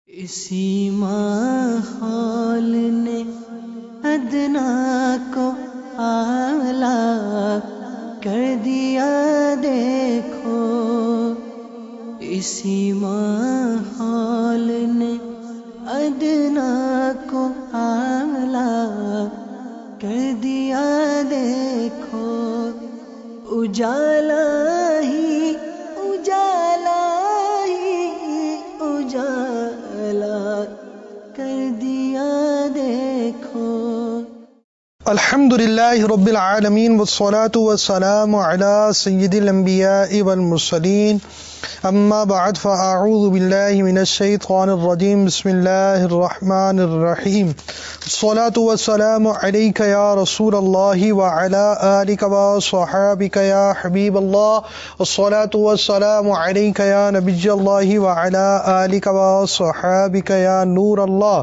اسی ماحول نے ادنا کو اعلیٰ کر دیا دیکھو، اسی ماحول نے ادنا کو اعلیٰ کر دیا دیکھو، اجالا ہی اجالا ہی اجالا کر دیا دیکھو۔ الحمدللہ رب العالمین والصلاة والسلام علی سید الانبیاء والمرسلین، اما بعد فاعوذ باللہ من الشیطان الرجیم، بسم اللہ الرحمن الرحیم، الصلاة والسلام علیک یا رسول اللہ وعلی آلک وصحابک یا حبیب اللہ، الصلاة والسلام علیک یا نبی اللہ وعلی آلک وصحابک یا نور اللہ۔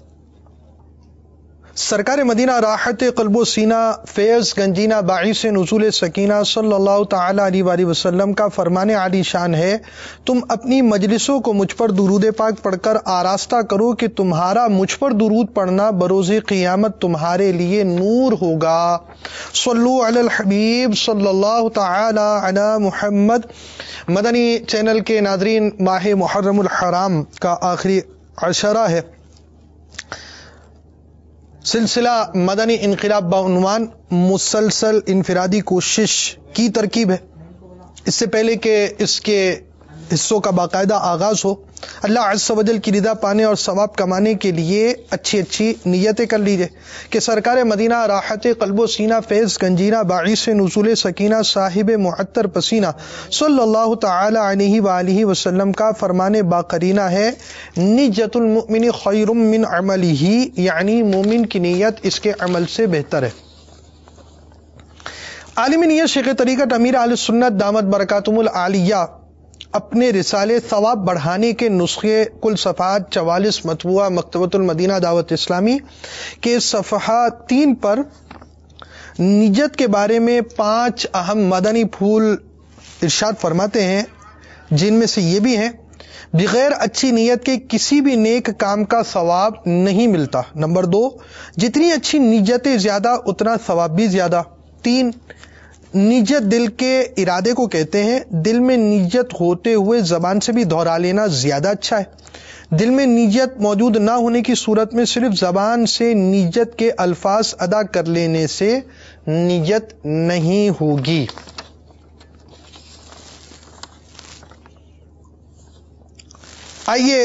سرکار مدینہ راحت قلب و سینہ فیض گنجینہ باعث نزول سکینہ صلی اللہ تعالی علیہ وآلہ وسلم کا فرمان عالی شان ہے، تم اپنی مجلسوں کو مجھ پر درود پاک پڑھ کر آراستہ کرو کہ تمہارا مجھ پر درود پڑھنا بروز قیامت تمہارے لیے نور ہوگا۔ صلو علی الحبیب صلی اللہ تعالی علی محمد۔ مدنی چینل کے ناظرین، ماہ محرم الحرام کا آخری عشرہ ہے۔ سلسلہ مدنی انقلاب بعنوان مسلسل انفرادی کوشش کی ترکیب ہے۔ اس سے پہلے کہ اس کے حصوں کا باقاعدہ آغاز ہو، اللہ عز و جل کی رضا پانے اور ثواب کمانے کے لیے اچھی نیتیں کر لیجئے کہ سرکار مدینہ راحت قلب و سینہ فیض گنجینہ باعث نزول سکینہ صاحب معطر پسینہ صلی اللہ تعالی علیہ وآلہ وسلم کا فرمان باقرینہ ہے، نیت المؤمن خیر من عملہ، یعنی مومن کی نیت اس کے عمل سے بہتر ہے۔ عالم نیت شیخ طریقت امیر اہل سنت دامت برکاتہم العالیہ اپنے رسالے ثواب بڑھانے کے نسخے کل صفحات 44 مطبوعہ مکتبۃ المدینہ دعوت اسلامی کے صفحہ 3 پر نیت کے بارے میں 5 اہم مدنی پھول ارشاد فرماتے ہیں، جن میں سے یہ بھی ہیں: بغیر اچھی نیت کے کسی بھی نیک کام کا ثواب نہیں ملتا۔ نمبر 2، جتنی اچھی نیتیں زیادہ اتنا ثواب بھی زیادہ۔ 3، نیت دل کے ارادے کو کہتے ہیں، دل میں نیت ہوتے ہوئے زبان سے بھی دہرا لینا زیادہ اچھا ہے۔ دل میں نیت موجود نہ ہونے کی صورت میں صرف زبان سے نیت کے الفاظ ادا کر لینے سے نیت نہیں ہوگی۔ آئیے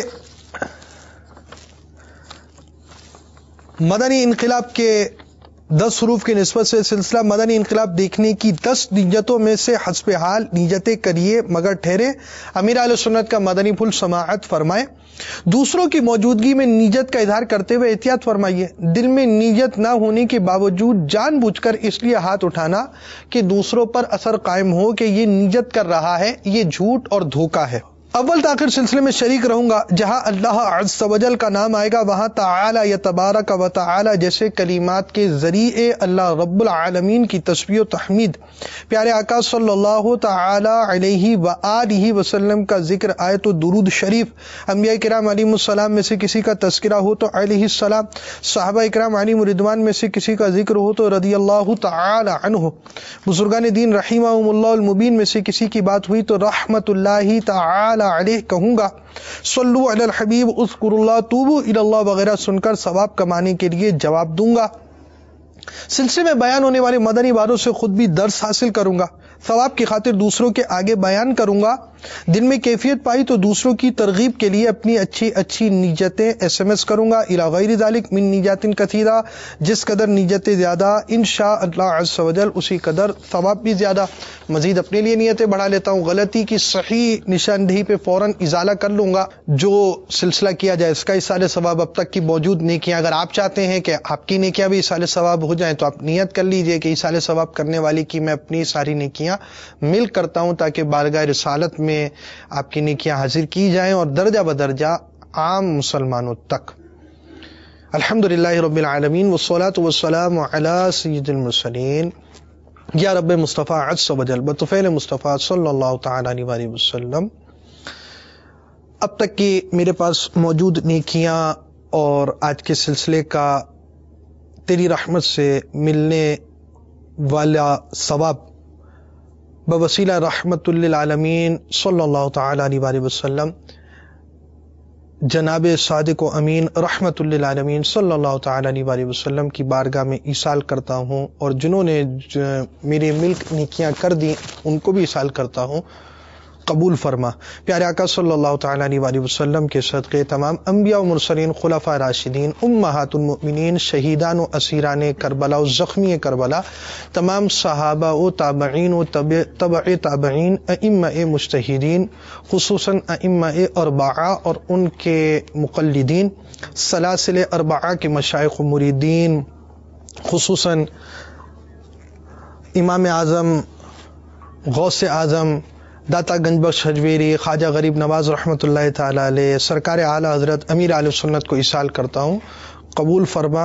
مدنی انقلاب کے 10 حروف کی نسبت سے سلسلہ مدنی انقلاب دیکھنے کی 10 نیتوں میں سے حسب حال نیتیں کریے مگر ٹھہرے۔ امیر اہل سنت کا مدنی پھول سماعت فرمائے۔ دوسروں کی موجودگی میں نیت کا اظہار کرتے ہوئے احتیاط فرمائیے۔ دل میں نیت نہ ہونے کے باوجود جان بوجھ کر اس لیے ہاتھ اٹھانا کہ دوسروں پر اثر قائم ہو کہ یہ نیت کر رہا ہے، یہ جھوٹ اور دھوکہ ہے۔ اول تاخیر سلسلے میں شریک رہوں گا، جہاں اللہ عز و جل کا نام آئے گا وہاں تعالی یا تبارک و تعالی جیسے کلمات کے ذریعے اللہ رب العالمین کی تسبیح و تحمید، پیارے آقا صلی اللہ تعالی علیہ وآلہ وسلم کا ذکر آئے تو درود شریف، انبیاء کرام علیہم السلام میں سے کسی کا تذکرہ ہو تو علیہ السلام، صحابہ کرام علیہم رضوان میں سے کسی کا ذکر ہو تو رضی اللہ تعالی عنہ، بزرگان دین رحمہم اللہ المبین میں سے کسی کی بات ہوئی تو رحمت اللہ تعالی علیہ کہوں گا۔ صلو علی الحبیب اذکر اللہ توبو الی اللہ وغیرہ سن کر ثواب کمانے کے لیے جواب دوں گا۔ سلسلے میں بیان ہونے والے مدنی باتوں سے خود بھی درس حاصل کروں گا، ثواب کی خاطر دوسروں کے آگے بیان کروں گا۔ دن میں کیفیت پائی تو دوسروں کی ترغیب کے لیے اپنی اچھی نیتیں SMS کروں گا۔ الی غیر ذالک من نیات کثیرہ، جس قدر نیتیں زیادہ انشاء اللہ عز و جل اسی قدر ثواب بھی زیادہ۔ مزید اپنے لیے نیتیں بڑھا لیتا ہوں، غلطی کی صحیح نشاندہی پہ فوراً ازالہ کر لوں گا۔ جو سلسلہ کیا جائے اس کا ایصال ثواب، اب تک کی موجود نیکیاں، اگر آپ چاہتے ہیں کہ آپ کی نیکیاں بھی ایصال ثواب ہو جائیں تو آپ نیت کر لیجئے کہ ایصال ثواب کرنے والی کی میں اپنی ساری نیکیاں مل کرتا ہوں، تاکہ بارگاہ رسالت میں آپ کی نیکیاں حاضر کی جائیں اور درجہ بدرجہ عام مسلمانوں تک۔ الحمدللہ رب العالمین والصلاة والسلام علی سید المرسلین۔ یا رب مصطفیٰ عز و جل بطفیل مصطفیٰ صلی اللہ تعالی علیہ وسلم، اب تک کی میرے پاس موجود نیکیاں اور آج کے سلسلے کا تیری رحمت سے ملنے والا ثواب بوسیلہ رحمت للعالمین صلی اللہ تعالی علیہ وآلہ وسلم جناب صادق و امین رحمت للعالمین صلی اللہ تعالی علیہ وآلہ وسلم کی بارگاہ میں ایصال کرتا ہوں، اور جنہوں نے میرے ملک نیکیاں کر دی ان کو بھی ایصال کرتا ہوں، قبول فرما۔ پیارے آقا صلی اللہ تعالی علیہ وآلہ وسلم کے صدقے تمام انبیاء و مرسلین، خلفاء راشدین، امہات المؤمنین، شہیدان و اسیران کربلا و زخمی کربلا، تمام صحابہ و تابعین و تبع تابعین، ائمہ مجتہدین، خصوصاً ائمہ اربعہ اور ان کے مقلدین، سلاسل اربعہ کے مشائخ و مریدین، خصوصاً امام اعظم، غوث اعظم، داتا گنج بخش حجویری، خواجہ غریب نواز رحمۃ اللہ تعالی علیہ، سرکار اعلی حضرت امیر اہل سنت کو ایصال کرتا ہوں، قبول فرما۔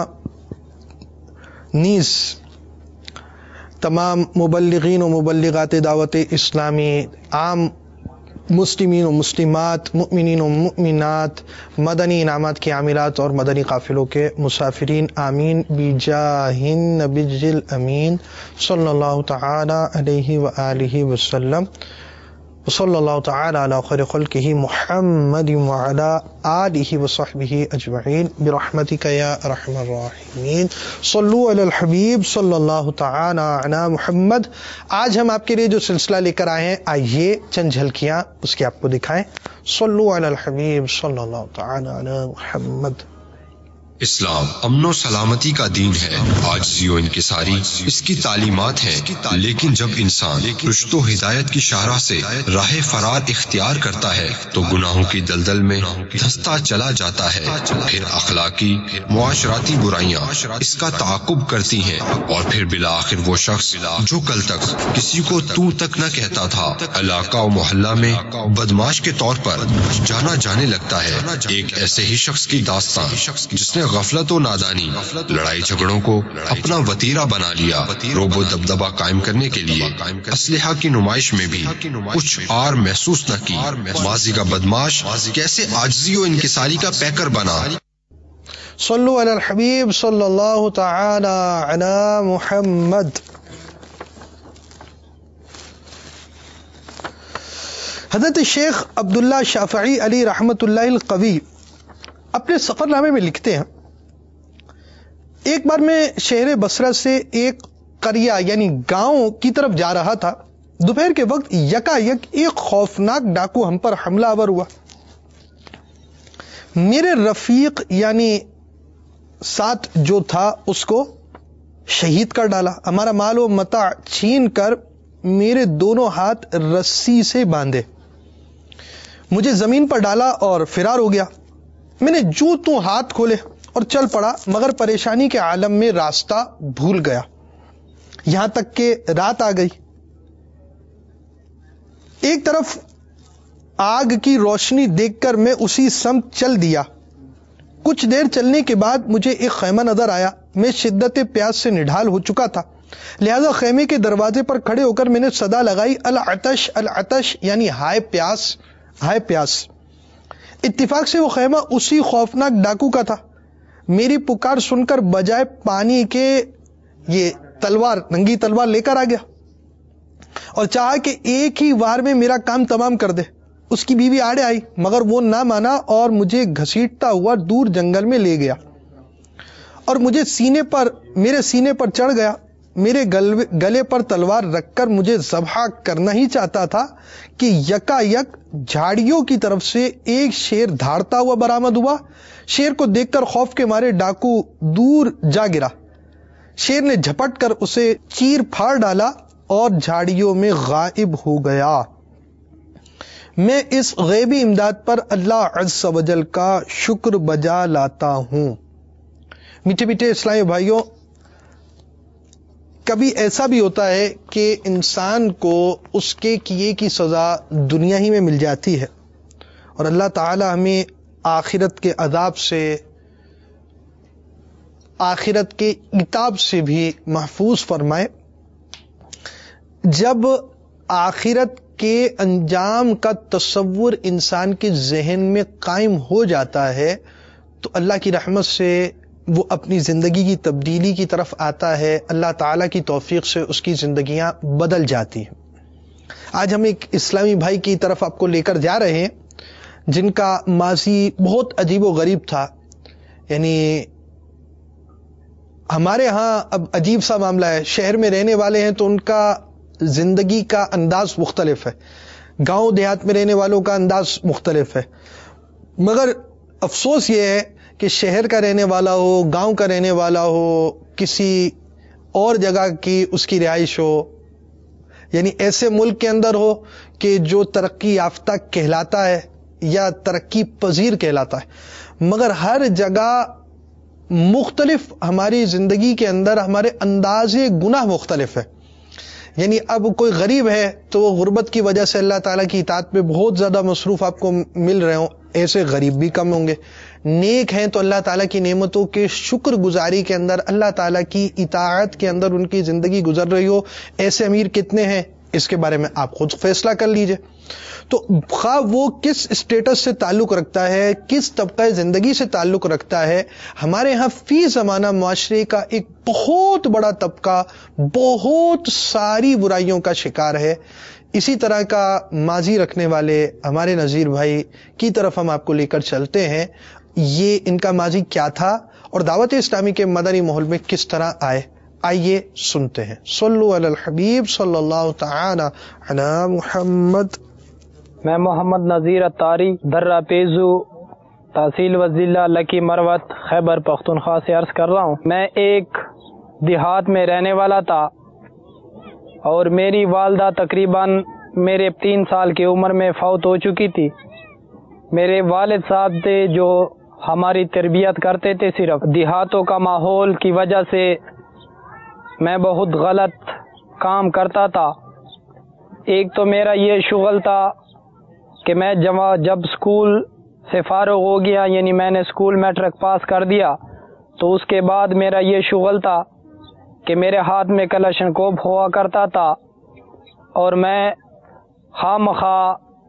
نیز تمام مبلغین و مبلغات دعوت اسلامی، عام مسلمین و مسلمات، مؤمنین و مؤمنات، مدنی انعامات کی عاملات اور مدنی قافلوں کے مسافرین، آمین بجاہ النبی الامین صلی اللہ تعالی علیہ وآلہ وسلم، وصلی اللہ تعالی علی خیر خلقہ محمد وعلی آلہ وصحبہ اجمعین برحمتک یا ارحم الراحمین۔ صلو علی الحبیب صلی اللہ تعالی علی محمد۔ آج ہم آپ کے لیے جو سلسلہ لے کر آئے ہیں، آئیے چند جھلکیاں اس کی آپ کو دکھائیں۔ صلو علی الحبیب صلی اللہ تعالی علی محمد۔ اسلام امن و سلامتی کا دین ہے، عاجزی و انکساری اس کی تعلیمات ہیں، لیکن جب انسان رشد و ہدایت کی شاہراہ سے راہ فرار اختیار کرتا ہے تو گناہوں کی دلدل میں دھنستا چلا جاتا ہے، پھر اخلاقی معاشراتی برائیاں اس کا تعاقب کرتی ہیں، اور پھر بالآخر وہ شخص جو کل تک کسی کو تو تک نہ کہتا تھا، علاقہ و محلہ میں بدماش کے طور پر جانا جانے لگتا ہے۔ ایک ایسے ہی شخص کی داستان جس نے غفلت و نادانی، لڑائی جھگڑوں کو اپنا وتیرہ بنا لیا، روب و دبدبہ قائم کرنے کے لیے اسلحہ کی نمائش میں بھی کچھ آر محسوس نہ کی، ماضی کا بدماش کیسے عاجزی و انکساری کا پیکر بنا۔ صلو علی الحبیب صلی اللہ تعالی علی محمد۔ حضرت شیخ عبداللہ شافعی علی رحمت اللہ القوی اپنے سفر نامے میں لکھتے ہیں، ایک بار میں شہر بصرہ سے ایک قریہ یعنی گاؤں کی طرف جا رہا تھا۔ دوپہر کے وقت یکا یک ایک خوفناک ڈاکو ہم پر حملہ آور ہوا۔ میرے رفیق یعنی ساتھ جو تھا اس کو شہید کر ڈالا، ہمارا مال و متاع چھین کر میرے دونوں ہاتھ رسی سے باندھے، مجھے زمین پر ڈالا اور فرار ہو گیا۔ میں نے جو تو ہاتھ کھولے اور چل پڑا، مگر پریشانی کے عالم میں راستہ بھول گیا، یہاں تک کہ رات آ گئی۔ ایک طرف آگ کی روشنی دیکھ کر میں اسی سمت چل دیا۔ کچھ دیر چلنے کے بعد مجھے ایک خیمہ نظر آیا۔ میں شدت پیاس سے نڈھال ہو چکا تھا، لہذا خیمے کے دروازے پر کھڑے ہو کر میں نے صدا لگائی، العطش العطش، یعنی ہائے پیاس ہائے پیاس۔ اتفاق سے وہ خیمہ اسی خوفناک ڈاکو کا تھا۔ میری پکار سن کر بجائے پانی کے یہ تلوار، ننگی تلوار لے کر آ گیا اور چاہا کہ ایک ہی وار میں میرا کام تمام کر دے۔ اس کی بیوی آڑے آئی، مگر وہ نہ مانا اور مجھے گھسیٹتا ہوا دور جنگل میں لے گیا اور میرے سینے پر چڑھ گیا۔ میرے گلے پر تلوار رکھ کر مجھے ذبح کرنا ہی چاہتا تھا کہ یکا یک جھاڑیوں کی طرف سے ایک شیر دھاڑتا ہوا برآمد ہوا۔ شیر کو دیکھ کر خوف کے مارے ڈاکو دور جا گرا۔ شیر نے جھپٹ کر اسے چیر پھاڑ ڈالا اور جھاڑیوں میں غائب ہو گیا۔ میں اس غیبی امداد پر اللہ عز و جل کا شکر بجا لاتا ہوں۔ میٹھے میٹھے اسلامی بھائیوں، کبھی ایسا بھی ہوتا ہے کہ انسان کو اس کے کیے کی سزا دنیا ہی میں مل جاتی ہے، اور اللہ تعالی ہمیں آخرت کے عذاب سے، آخرت کے عتاب سے بھی محفوظ فرمائے۔ جب آخرت کے انجام کا تصور انسان کے ذہن میں قائم ہو جاتا ہے تو اللہ کی رحمت سے وہ اپنی زندگی کی تبدیلی کی طرف آتا ہے، اللہ تعالیٰ کی توفیق سے اس کی زندگیاں بدل جاتی ہیں۔ آج ہم ایک اسلامی بھائی کی طرف آپ کو لے کر جا رہے ہیں جن کا ماضی بہت عجیب و غریب تھا۔ یعنی ہمارے ہاں اب عجیب سا معاملہ ہے، شہر میں رہنے والے ہیں تو ان کا زندگی کا انداز مختلف ہے، گاؤں دیہات میں رہنے والوں کا انداز مختلف ہے، مگر افسوس یہ ہے کہ شہر کا رہنے والا ہو، گاؤں کا رہنے والا ہو، کسی اور جگہ کی اس کی رہائش ہو، یعنی ایسے ملک کے اندر ہو کہ جو ترقی یافتہ کہلاتا ہے یا ترقی پذیر کہلاتا ہے، مگر ہر جگہ مختلف ہماری زندگی کے اندر ہمارے انداز گناہ مختلف ہے۔ یعنی اب کوئی غریب ہے تو وہ غربت کی وجہ سے اللہ تعالیٰ کی اطاعت میں بہت زیادہ مصروف آپ کو مل رہے ہوں، ایسے غریب بھی کم ہوں گے۔ نیک ہیں تو اللہ تعالیٰ کی نعمتوں کے شکر گزاری کے اندر، اللہ تعالیٰ کی اطاعت کے اندر ان کی زندگی گزر رہی ہو، ایسے امیر کتنے ہیں اس کے بارے میں آپ خود فیصلہ کر لیجئے۔ تو خواہ وہ کس اسٹیٹس سے تعلق رکھتا ہے، کس طبقہ زندگی سے تعلق رکھتا ہے، ہمارے ہاں فی زمانہ معاشرے کا ایک بہت بڑا طبقہ بہت ساری برائیوں کا شکار ہے۔ اسی طرح کا ماضی رکھنے والے ہمارے نذیر بھائی کی طرف ہم آپ کو لے کر چلتے ہیں۔ یہ ان کا ماضی کیا تھا اور دعوت اسلامی کے مدنی ماحول میں کس طرح آئے، آئیے سنتے ہیں۔ صلو علی الحبیب صلی اللہ تعالی علی محمد۔ میں محمد نذیر اتاری درہ پیزو تحصیل وزیلہ لکی مروت خیبر پختونخوا سے عرض کر رہا ہوں۔ میں ایک دیہات میں رہنے والا تھا اور میری والدہ تقریباً میرے 3 سال کی عمر میں فوت ہو چکی تھی۔ میرے والد صاحب تھے جو ہماری تربیت کرتے تھے، صرف دیہاتوں کا ماحول کی وجہ سے میں بہت غلط کام کرتا تھا۔ ایک تو میرا یہ شغل تھا کہ میں جب اسکول سے فارغ ہو گیا، یعنی میں نے اسکول میٹرک پاس کر دیا، تو اس کے بعد میرا یہ شغل تھا کہ میرے ہاتھ میں کلشن کوپ ہوا کرتا تھا اور میں خواہ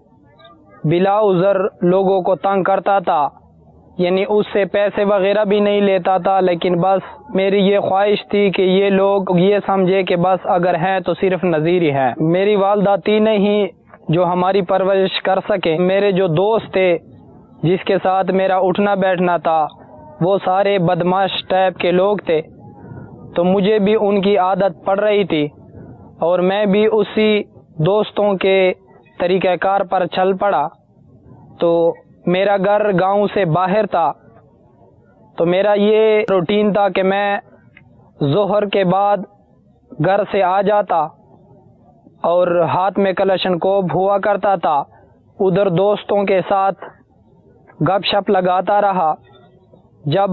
بلا عذر لوگوں کو تنگ کرتا تھا، یعنی اس سے پیسے وغیرہ بھی نہیں لیتا تھا، لیکن بس میری یہ خواہش تھی کہ یہ لوگ یہ سمجھے کہ بس اگر ہیں تو صرف نذیر ہی ہیں۔ میری والدہ تھی نہیں جو ہماری پرورش کر سکے۔ میرے جو دوست تھے جس کے ساتھ میرا اٹھنا بیٹھنا تھا وہ سارے بدمعاش ٹائپ کے لوگ تھے، تو مجھے بھی ان کی عادت پڑ رہی تھی اور میں بھی اسی دوستوں کے طریقہ کار پر چل پڑا۔ تو میرا گھر گاؤں سے باہر تھا، تو میرا یہ روٹین تھا کہ میں ظہر کے بعد گھر سے آ جاتا اور ہاتھ میں کلشن کوپ ہوا کرتا تھا، ادھر دوستوں کے ساتھ گپ شپ لگاتا رہا۔ جب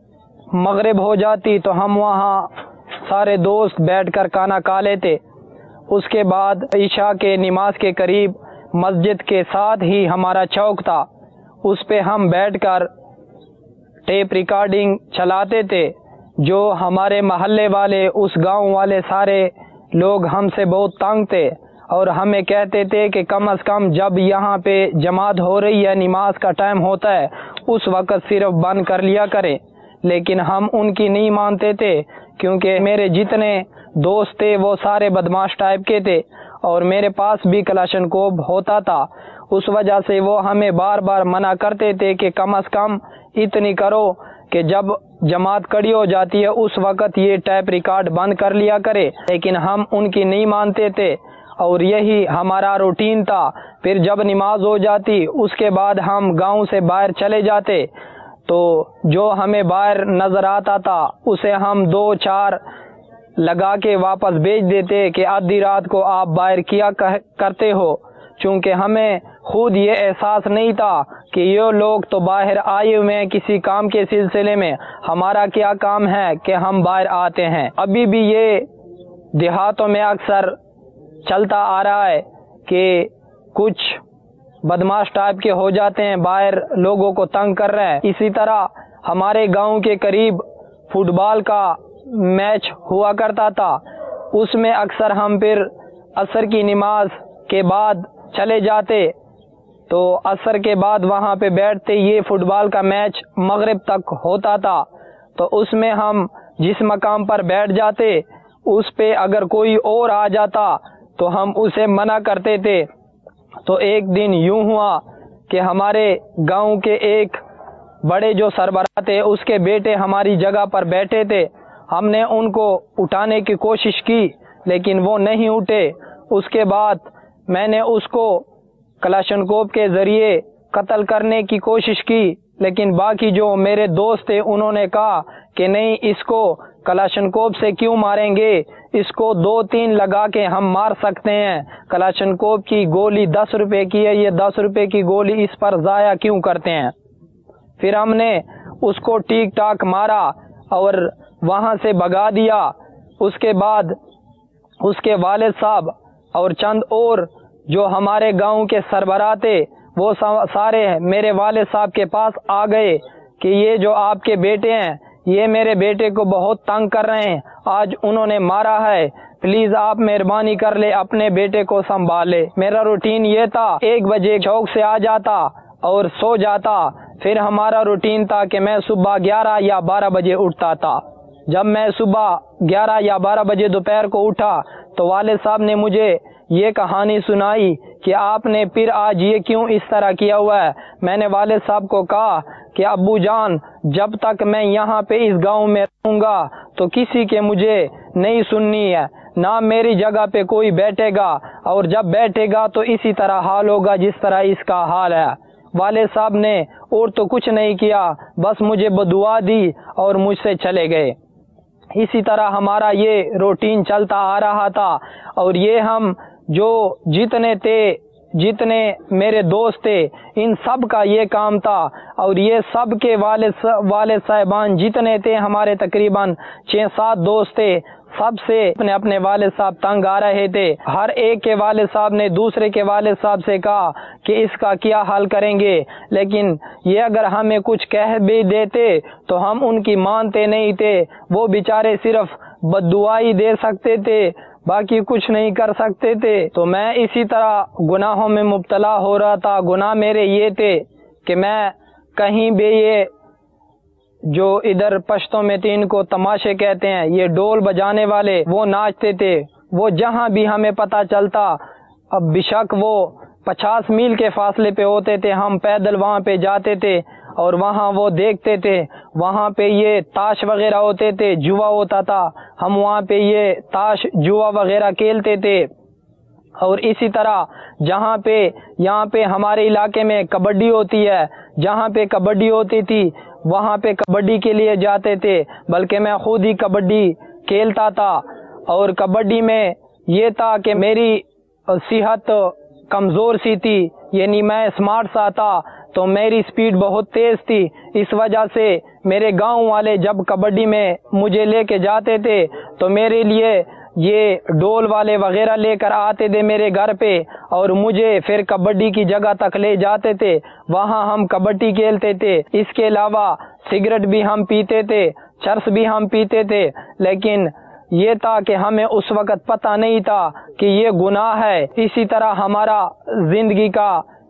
مغرب ہو جاتی تو ہم وہاں سارے دوست بیٹھ کر کھانا کھا لیتے۔ اس کے بعد عشاء کے نماز کے قریب مسجد کے ساتھ ہی ہمارا چوک تھا، اس پہ ہم بیٹھ کر ٹیپ ریکارڈنگ چلاتے تھے۔ جو ہمارے محلے والے، اس گاؤں والے سارے لوگ ہم سے بہت تنگ تھے اور ہمیں کہتے تھے کہ کم از کم جب یہاں پہ جماعت ہو رہی ہے، نماز کا ٹائم ہوتا ہے، اس وقت صرف بند کر لیا کریں، لیکن ہم ان کی نہیں مانتے تھے کیونکہ میرے جتنے دوست تھے وہ سارے بدمعاش ٹائپ کے تھے اور میرے پاس بھی کلاشن کوپ ہوتا تھا۔ اس وجہ سے وہ ہمیں بار بار منع کرتے تھے کہ کم از کم اتنی کرو کہ جب جماعت کڑی ہو جاتی ہے اس وقت یہ ٹیپ ریکارڈ بند کر لیا کرے، لیکن ہم ان کی نہیں مانتے تھے اور یہی ہمارا روٹین تھا۔ پھر جب نماز ہو جاتی اس کے بعد ہم گاؤں سے باہر چلے جاتے، تو جو ہمیں باہر نظر آتا تھا اسے ہم 2-4 لگا کے واپس بھیج دیتے کہ آدھی رات کو آپ باہر کیا کرتے ہو، چونکہ ہمیں خود یہ احساس نہیں تھا کہ یہ لوگ تو باہر آئے ہوئے ہیں کسی کام کے سلسلے میں، ہمارا کیا کام ہے کہ ہم باہر آتے ہیں۔ ابھی بھی یہ دیہاتوں میں اکثر چلتا آ رہا ہے کہ کچھ بدمعاش ٹائپ کے ہو جاتے ہیں، باہر لوگوں کو تنگ کر رہے ہیں۔ اسی طرح ہمارے گاؤں کے قریب فٹ بال کا میچ ہوا کرتا تھا، اس میں اکثر ہم پھر عصر کی نماز کے بعد چلے جاتے تو عصر کے بعد وہاں پہ بیٹھتے. یہ فٹ بال کا میچ مغرب تک ہوتا تھا تو اس میں ہم جس مقام پر بیٹھ جاتے اس پہ اگر کوئی اور آ جاتا تو ہم اسے منع کرتے تھے. تو ایک دن یوں ہوا کہ ہمارے گاؤں کے ایک بڑے جو سربراہ تھے اس کے بیٹے ہماری جگہ پر بیٹھے تھے. ہم نے ان کو اٹھانے کی کوشش کی لیکن وہ نہیں اٹھے. اس کے بعد میں نے اس کو کلاشنکوف کے ذریعے قتل کرنے کی کوشش کی لیکن باقی جو میرے دوست تھے انہوں نے کہا کہ نہیں، اس کو کلاشنکوف سے کیوں ماریں گے، اس کو 2-3 لگا کے ہم مار سکتے ہیں. کلاشنکوف کی گولی 10 روپے کی ہے، یہ 10 روپے کی گولی اس پر ضائع کیوں کرتے ہیں. پھر ہم نے اس کو ٹھیک ٹاک مارا اور وہاں سے بھگا دیا. اس کے بعد اس کے والد صاحب اور چند اور جو ہمارے گاؤں کے سربراہ تھے وہ سارے میرے والد صاحب کے پاس آ گئے کہ یہ جو آپ کے بیٹے ہیں یہ میرے بیٹے کو بہت تنگ کر رہے ہیں، آج انہوں نے مارا ہے، پلیز آپ مہربانی کر لے اپنے بیٹے کو سنبھالے. میرا روٹین یہ تھا 1 بجے چوک سے آ جاتا اور سو جاتا. پھر ہمارا روٹین تھا کہ میں صبح 11 یا 12 بجے اٹھتا تھا. جب میں صبح 11 یا 12 بجے دوپہر کو اٹھا تو والد صاحب نے مجھے یہ کہانی سنائی کہ آپ نے پھر آج یہ کیوں اس طرح کیا ہوا ہے. میں نے والد صاحب کو کہا کہ ابو جان، جب تک میں یہاں پہ اس گاؤں میں رہوں گا تو کسی کے مجھے نہیں سننی ہے، نہ میری جگہ پہ کوئی بیٹھے گا، اور جب بیٹھے گا تو اسی طرح حال ہوگا جس طرح اس کا حال ہے. والد صاحب نے اور تو کچھ نہیں کیا، بس مجھے بدعا دی اور مجھ سے چلے گئے. اسی طرح ہمارا یہ روٹین چلتا آ رہا تھا اور یہ ہم جو جتنے میرے دوست تھے ان سب کا یہ کام تھا. اور یہ سب کے والد صاحبان جتنے تھے ہمارے تقریباً 6-7 دوست تھے، سب سے اپنے والد صاحب تنگ آ رہے تھے. ہر ایک کے والد صاحب نے دوسرے کے والد صاحب سے کہا کہ اس کا کیا حل کریں گے، لیکن یہ اگر ہمیں کچھ کہہ بھی دیتے تو ہم ان کی مانتے نہیں تھے. وہ بیچارے صرف بددعائی دے سکتے تھے، باقی کچھ نہیں کر سکتے تھے. تو میں اسی طرح گناہوں میں مبتلا ہو رہا تھا. گناہ میرے یہ تھے کہ میں کہیں بھی یہ جو ادھر پشتوں میں 3 کو تماشے کہتے ہیں، یہ ڈول بجانے والے وہ ناچتے تھے، وہ جہاں بھی ہمیں پتہ چلتا، اب بشک وہ 50 میل کے فاصلے پہ ہوتے تھے، ہم پیدل وہاں پہ جاتے تھے اور وہاں وہ دیکھتے تھے. وہاں پہ یہ تاش وغیرہ ہوتے تھے، جوا ہوتا تھا، ہم وہاں پہ یہ تاش جوا وغیرہ کھیلتے تھے. اور اسی طرح یہاں پہ ہمارے علاقے میں کبڈی ہوتی ہے، جہاں پہ کبڈی ہوتی تھی وہاں پہ کبڈی کے لیے جاتے تھے، بلکہ میں خود ہی کبڈی کھیلتا تھا. اور کبڈی میں یہ تھا کہ میری صحت کمزور سی تھی، یعنی میں اسمارٹ سا تھا تو میری سپیڈ بہت تیز تھی. اس وجہ سے میرے گاؤں والے جب کبڈی میں مجھے لے کے جاتے تھے تو میرے لیے یہ ڈول والے وغیرہ لے کر آتے تھے میرے گھر پہ اور مجھے پھر کبڈی کی جگہ تک لے جاتے تھے، وہاں ہم کبڈی کھیلتے تھے. اس کے علاوہ سگریٹ بھی ہم پیتے تھے، چرس بھی ہم پیتے تھے، لیکن یہ تھا کہ ہمیں اس وقت پتہ نہیں تھا کہ یہ گناہ ہے. اسی طرح ہمارا زندگی کا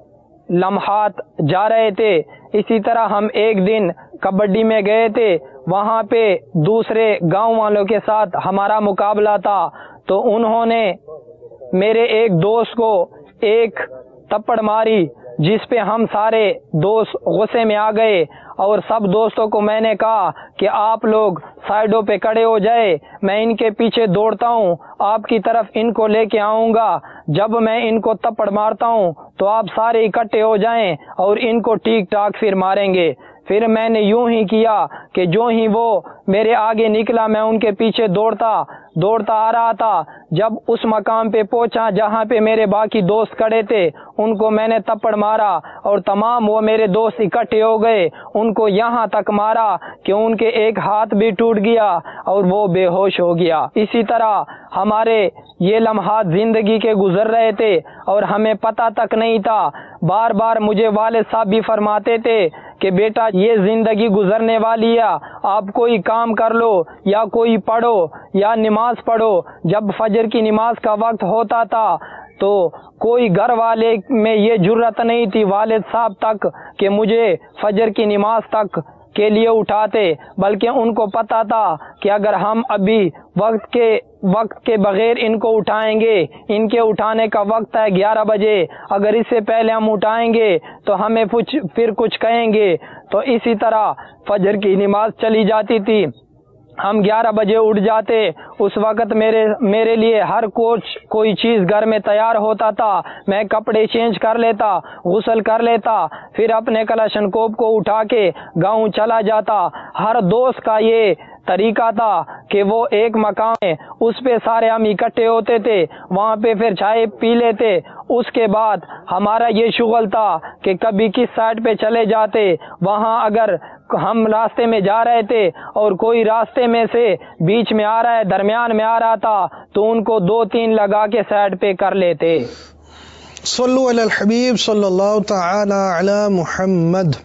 لمحات جا رہے تھے. اسی طرح ہم ایک دن کبڈی میں گئے تھے، وہاں پہ دوسرے گاؤں والوں کے ساتھ ہمارا مقابلہ تھا تو انہوں نے میرے ایک دوست کو ایک تپڑ ماری جس پہ ہم سارے دوست غصے میں آ گئے اور سب دوستوں کو میں نے کہا کہ آپ لوگ سائیڈوں پہ کھڑے ہو جائے، میں ان کے پیچھے دوڑتا ہوں، آپ کی طرف ان کو لے کے آؤں گا. جب میں ان کو تپڑ مارتا ہوں تو آپ سارے اکٹھے ہو جائیں اور ان کو ٹھیک ٹھاک پھر ماریں گے. پھر میں نے یوں ہی کیا کہ جو ہی وہ میرے آگے نکلا میں ان کے پیچھے دوڑتا آ رہا تھا. جب اس مقام پہ پہنچا جہاں پہ میرے باقی دوست کھڑے تھے ان کو میں نے تپڑ مارا اور تمام وہ میرے دوست اکٹھے ہو گئے. ان کو یہاں تک مارا کہ ان کے ایک ہاتھ بھی ٹوٹ گیا اور وہ بے ہوش ہو گیا. اسی طرح ہمارے یہ لمحات زندگی کے گزر رہے تھے اور ہمیں پتہ تک نہیں تھا. بار بار مجھے والد صاحب بھی فرماتے تھے کہ بیٹا یہ زندگی گزرنے والی ہے، آپ کوئی کام کر لو یا کوئی پڑھو یا نماز پڑھو. جب فجر کی نماز کا وقت ہوتا تھا تو کوئی گھر والے میں یہ جرت نہیں تھی والد صاحب تک کہ مجھے فجر کی نماز تک کے لیے اٹھاتے، بلکہ ان کو پتا تھا کہ اگر ہم ابھی وقت کے بغیر ان کو اٹھائیں گے، ان کے اٹھانے کا وقت ہے 11 بجے، اگر اس سے پہلے ہم اٹھائیں گے تو ہمیں پھر کچھ کہیں گے. تو اسی طرح فجر کی نماز چلی جاتی تھی، ہم 11 بجے اٹھ جاتے. اس وقت میرے لیے ہر کوئی چیز گھر میں تیار ہوتا تھا. میں کپڑے چینج کر لیتا، غسل کر لیتا، پھر اپنے کلاشن کوپ کو اٹھا کے گاؤں چلا جاتا. ہر دوست کا یہ طریقہ تھا کہ وہ ایک مقام ہے، اس پہ سارے ہم اکٹھے ہوتے تھے، وہاں پہ پھر چائے پی لیتے. اس کے بعد ہمارا یہ شغل تھا کہ کبھی کس سائڈ پہ چلے جاتے، وہاں اگر ہم راستے میں جا رہے تھے اور کوئی راستے میں سے بیچ میں آ رہا ہے، درمیان میں آ رہا تھا، تو ان کو 2-3 لگا کے سائڈ پہ کر لیتے. صلو علی الحبیب صلی اللہ تعالی علی محمد.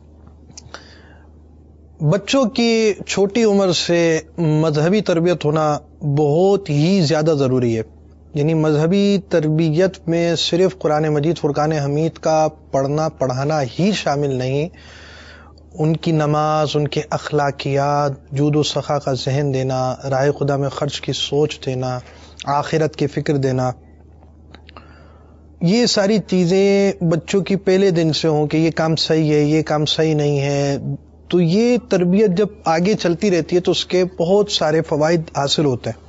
بچوں کی چھوٹی عمر سے مذہبی تربیت ہونا بہت ہی زیادہ ضروری ہے. یعنی مذہبی تربیت میں صرف قرآن مجید فرقان حمید کا پڑھنا پڑھانا ہی شامل نہیں، ان کی نماز، ان کے اخلاقیات، جود و سخا کا ذہن دینا، راہ خدا میں خرچ کی سوچ دینا، آخرت کی فکر دینا، یہ ساری چیزیں بچوں کی پہلے دن سے ہوں کہ یہ کام صحیح ہے، یہ کام صحیح نہیں ہے. تو یہ تربیت جب آگے چلتی رہتی ہے تو اس کے بہت سارے فوائد حاصل ہوتے ہیں.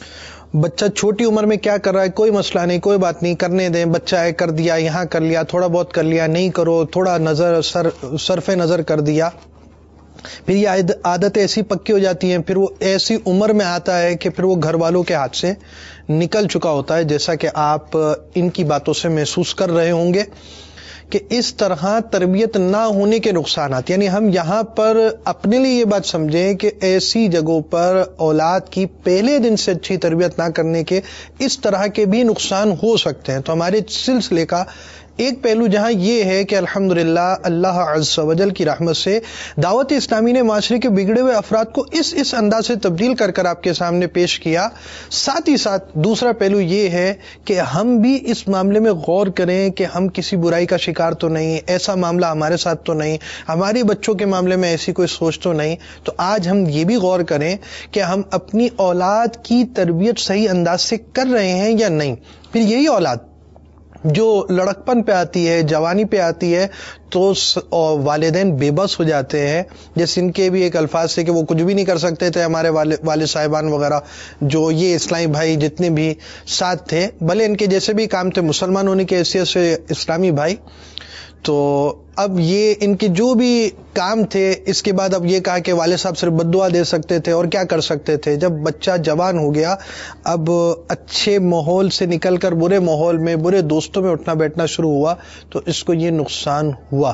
بچہ چھوٹی عمر میں کیا کر رہا ہے کوئی مسئلہ نہیں، کوئی بات نہیں، کرنے دیں. بچہ ہے کر دیا، یہاں کر لیا، تھوڑا بہت کر لیا، نہیں کرو، تھوڑا صرف نظر کر دیا. پھر یہ عادتیں ایسی پکی ہو جاتی ہیں، پھر وہ ایسی عمر میں آتا ہے کہ پھر وہ گھر والوں کے ہاتھ سے نکل چکا ہوتا ہے، جیسا کہ آپ ان کی باتوں سے محسوس کر رہے ہوں گے کہ اس طرح تربیت نہ ہونے کے نقصانات. یعنی ہم یہاں پر اپنے لیے یہ بات سمجھیں کہ ایسی جگہوں پر اولاد کی پہلے دن سے اچھی تربیت نہ کرنے کے اس طرح کے بھی نقصان ہو سکتے ہیں. تو ہمارے سلسلے کا ایک پہلو جہاں یہ ہے کہ الحمدللہ اللہ عز و جل کی رحمت سے دعوت اسلامی نے معاشرے کے بگڑے ہوئے افراد کو اس انداز سے تبدیل کر کر آپ کے سامنے پیش کیا. ساتھ ہی ساتھ دوسرا پہلو یہ ہے کہ ہم بھی اس معاملے میں غور کریں کہ ہم کسی برائی کا شکار تو نہیں، ایسا معاملہ ہمارے ساتھ تو نہیں، ہماری بچوں کے معاملے میں ایسی کوئی سوچ تو نہیں. تو آج ہم یہ بھی غور کریں کہ ہم اپنی اولاد کی تربیت صحیح انداز سے کر رہے ہیں یا نہیں. پھر یہی اولاد جو لڑکپن پہ آتی ہے، جوانی پہ آتی ہے، تو والدین بے بس ہو جاتے ہیں. جیسے ان کے بھی ایک الفاظ سے کہ وہ کچھ بھی نہیں کر سکتے تھے، ہمارے والد صاحبان وغیرہ جو یہ اسلامی بھائی جتنے بھی ساتھ تھے، بھلے ان کے جیسے بھی کام تھے مسلمان ہونے کی حیثیت سے اسلامی بھائی، تو اب یہ ان کے جو بھی کام تھے اس کے بعد اب یہ کہا کہ والد صاحب صرف بد دعا دے سکتے تھے اور کیا کر سکتے تھے. جب بچہ جوان ہو گیا، اب اچھے ماحول سے نکل کر برے ماحول میں، برے دوستوں میں اٹھنا بیٹھنا شروع ہوا، تو اس کو یہ نقصان ہوا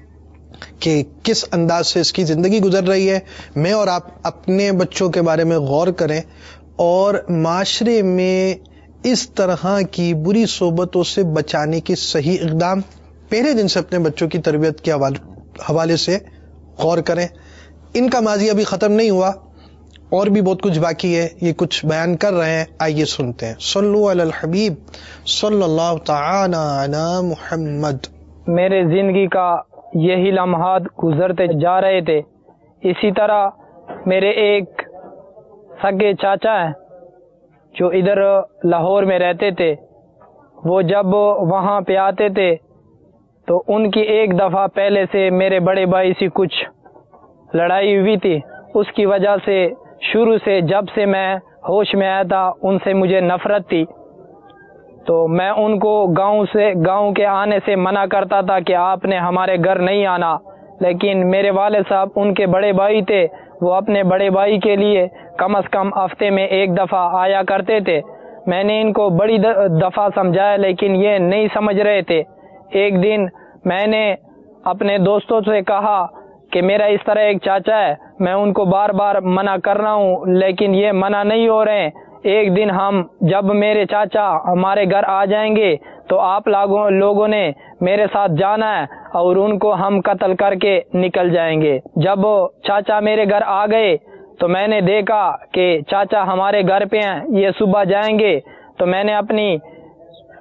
کہ کس انداز سے اس کی زندگی گزر رہی ہے. میں اور آپ اپنے بچوں کے بارے میں غور کریں اور معاشرے میں اس طرح کی بری صحبتوں سے بچانے کے صحیح اقدام پہلے دن سے اپنے بچوں کی تربیت کے حوالے سے غور کریں. ان کا ماضی ابھی ختم نہیں ہوا، اور بھی بہت کچھ باقی ہے، یہ کچھ بیان کر رہے ہیں، آئیے سنتے ہیں. صلو علی الحبیب صلی اللہ تعالی علی محمد. میرے زندگی کا یہی لمحات گزرتے جا رہے تھے. اسی طرح میرے ایک سگے چاچا ہیں جو ادھر لاہور میں رہتے تھے، وہ جب وہاں پہ آتے تھے تو ان کی ایک دفعہ پہلے سے میرے بڑے بھائی سے کچھ لڑائی ہوئی تھی. اس کی وجہ سے شروع سے جب سے میں ہوش میں آیا تھا ان سے مجھے نفرت تھی. تو میں ان کو گاؤں کے آنے سے منع کرتا تھا کہ آپ نے ہمارے گھر نہیں آنا. لیکن میرے والد صاحب ان کے بڑے بھائی تھے، وہ اپنے بڑے بھائی کے لیے کم از کم ہفتے میں ایک دفعہ آیا کرتے تھے. میں نے ان کو بڑی دفعہ سمجھایا لیکن یہ نہیں سمجھ رہے تھے. ایک دن میں نے اپنے دوستوں سے کہا کہ میرا اس طرح ایک چاچا ہے، میں ان کو بار بار منع کر رہا ہوں لیکن یہ منع نہیں ہو رہے ہیں. ایک دن جب میرے چاچا ہمارے گھر آ جائیں گے تو آپ لوگوں نے میرے ساتھ جانا ہے اور ان کو ہم قتل کر کے نکل جائیں گے. جب چاچا میرے گھر آ گئے تو میں نے دیکھا کہ چاچا ہمارے گھر پہ ہیں، یہ صبح جائیں گے. تو میں نے اپنی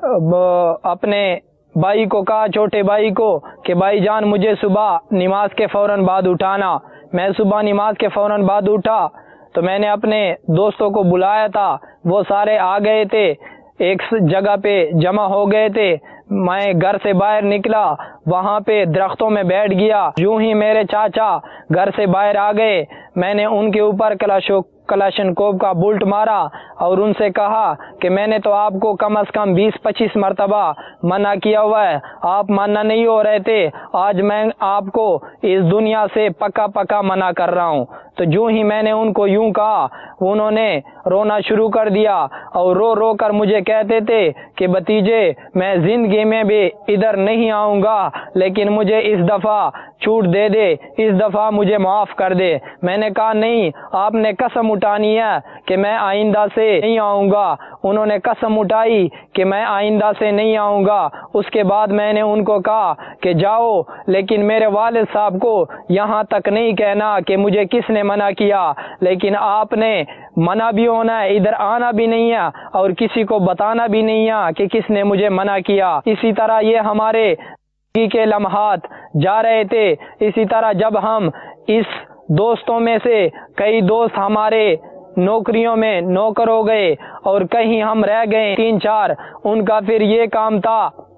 اپنے بھائی کو کہا، چھوٹے بھائی کو، کہ بھائی جان مجھے صبح نماز کے فوراً بعد اٹھانا۔ میں صبح نماز کے فوراً بعد اٹھا تو میں نے اپنے دوستوں کو بلایا تھا، وہ سارے آ گئے تھے، ایک جگہ پہ جمع ہو گئے تھے۔ میں گھر سے باہر نکلا، وہاں پہ درختوں میں بیٹھ گیا۔ یوں ہی میرے چاچا گھر سے باہر آ گئے، میں نے ان کے اوپر کلاشنکوف کا بولٹ مارا اور ان سے کہا کہ میں نے تو آپ کو کم از کم 20-25 مرتبہ منع کیا ہوا ہے، آپ ماننا نہیں ہو رہے تھے، آج میں آپ کو اس دنیا سے پکا منع کر رہا ہوں۔ تو جو ہی میں نے ان کو یوں کہا، انہوں نے رونا شروع کر دیا اور رو رو کر مجھے کہتے تھے کہ بھتیجے میں زندگی میں بھی ادھر نہیں آؤں گا، لیکن مجھے اس دفعہ چھوٹ دے دے، اس دفعہ مجھے معاف کر دے۔ میں نے کہا نہیں، آپ نے قسم اٹھانی ہے کہ میں آئندہ سے نہیں آؤں گا۔ انہوں نے قسم اٹھائی کہ میں آئندہ سے نہیں آؤں گا۔ اس کے بعد میں نے ان کو کہا کہ جاؤ، لیکن میرے والد صاحب کو یہاں تک نہیں کہنا کہ مجھے کس نے منع کیا، لیکن آپ نے منع بھی ہونا ہے، ادھر آنا بھی نہیں ہے اور کسی کو بتانا بھی نہیں ہے کہ کس نے مجھے منع کیا۔ اسی طرح یہ ہمارے کے لمحات جا رہے تھے۔ اسی طرح جب ہم اس دوستوں میں سے کئی دوست ہمارے نوکریوں میں نوکر ہو گئے اور کہیں ہم رہ گئے 3-4، ان کا پھر یہ کام تھا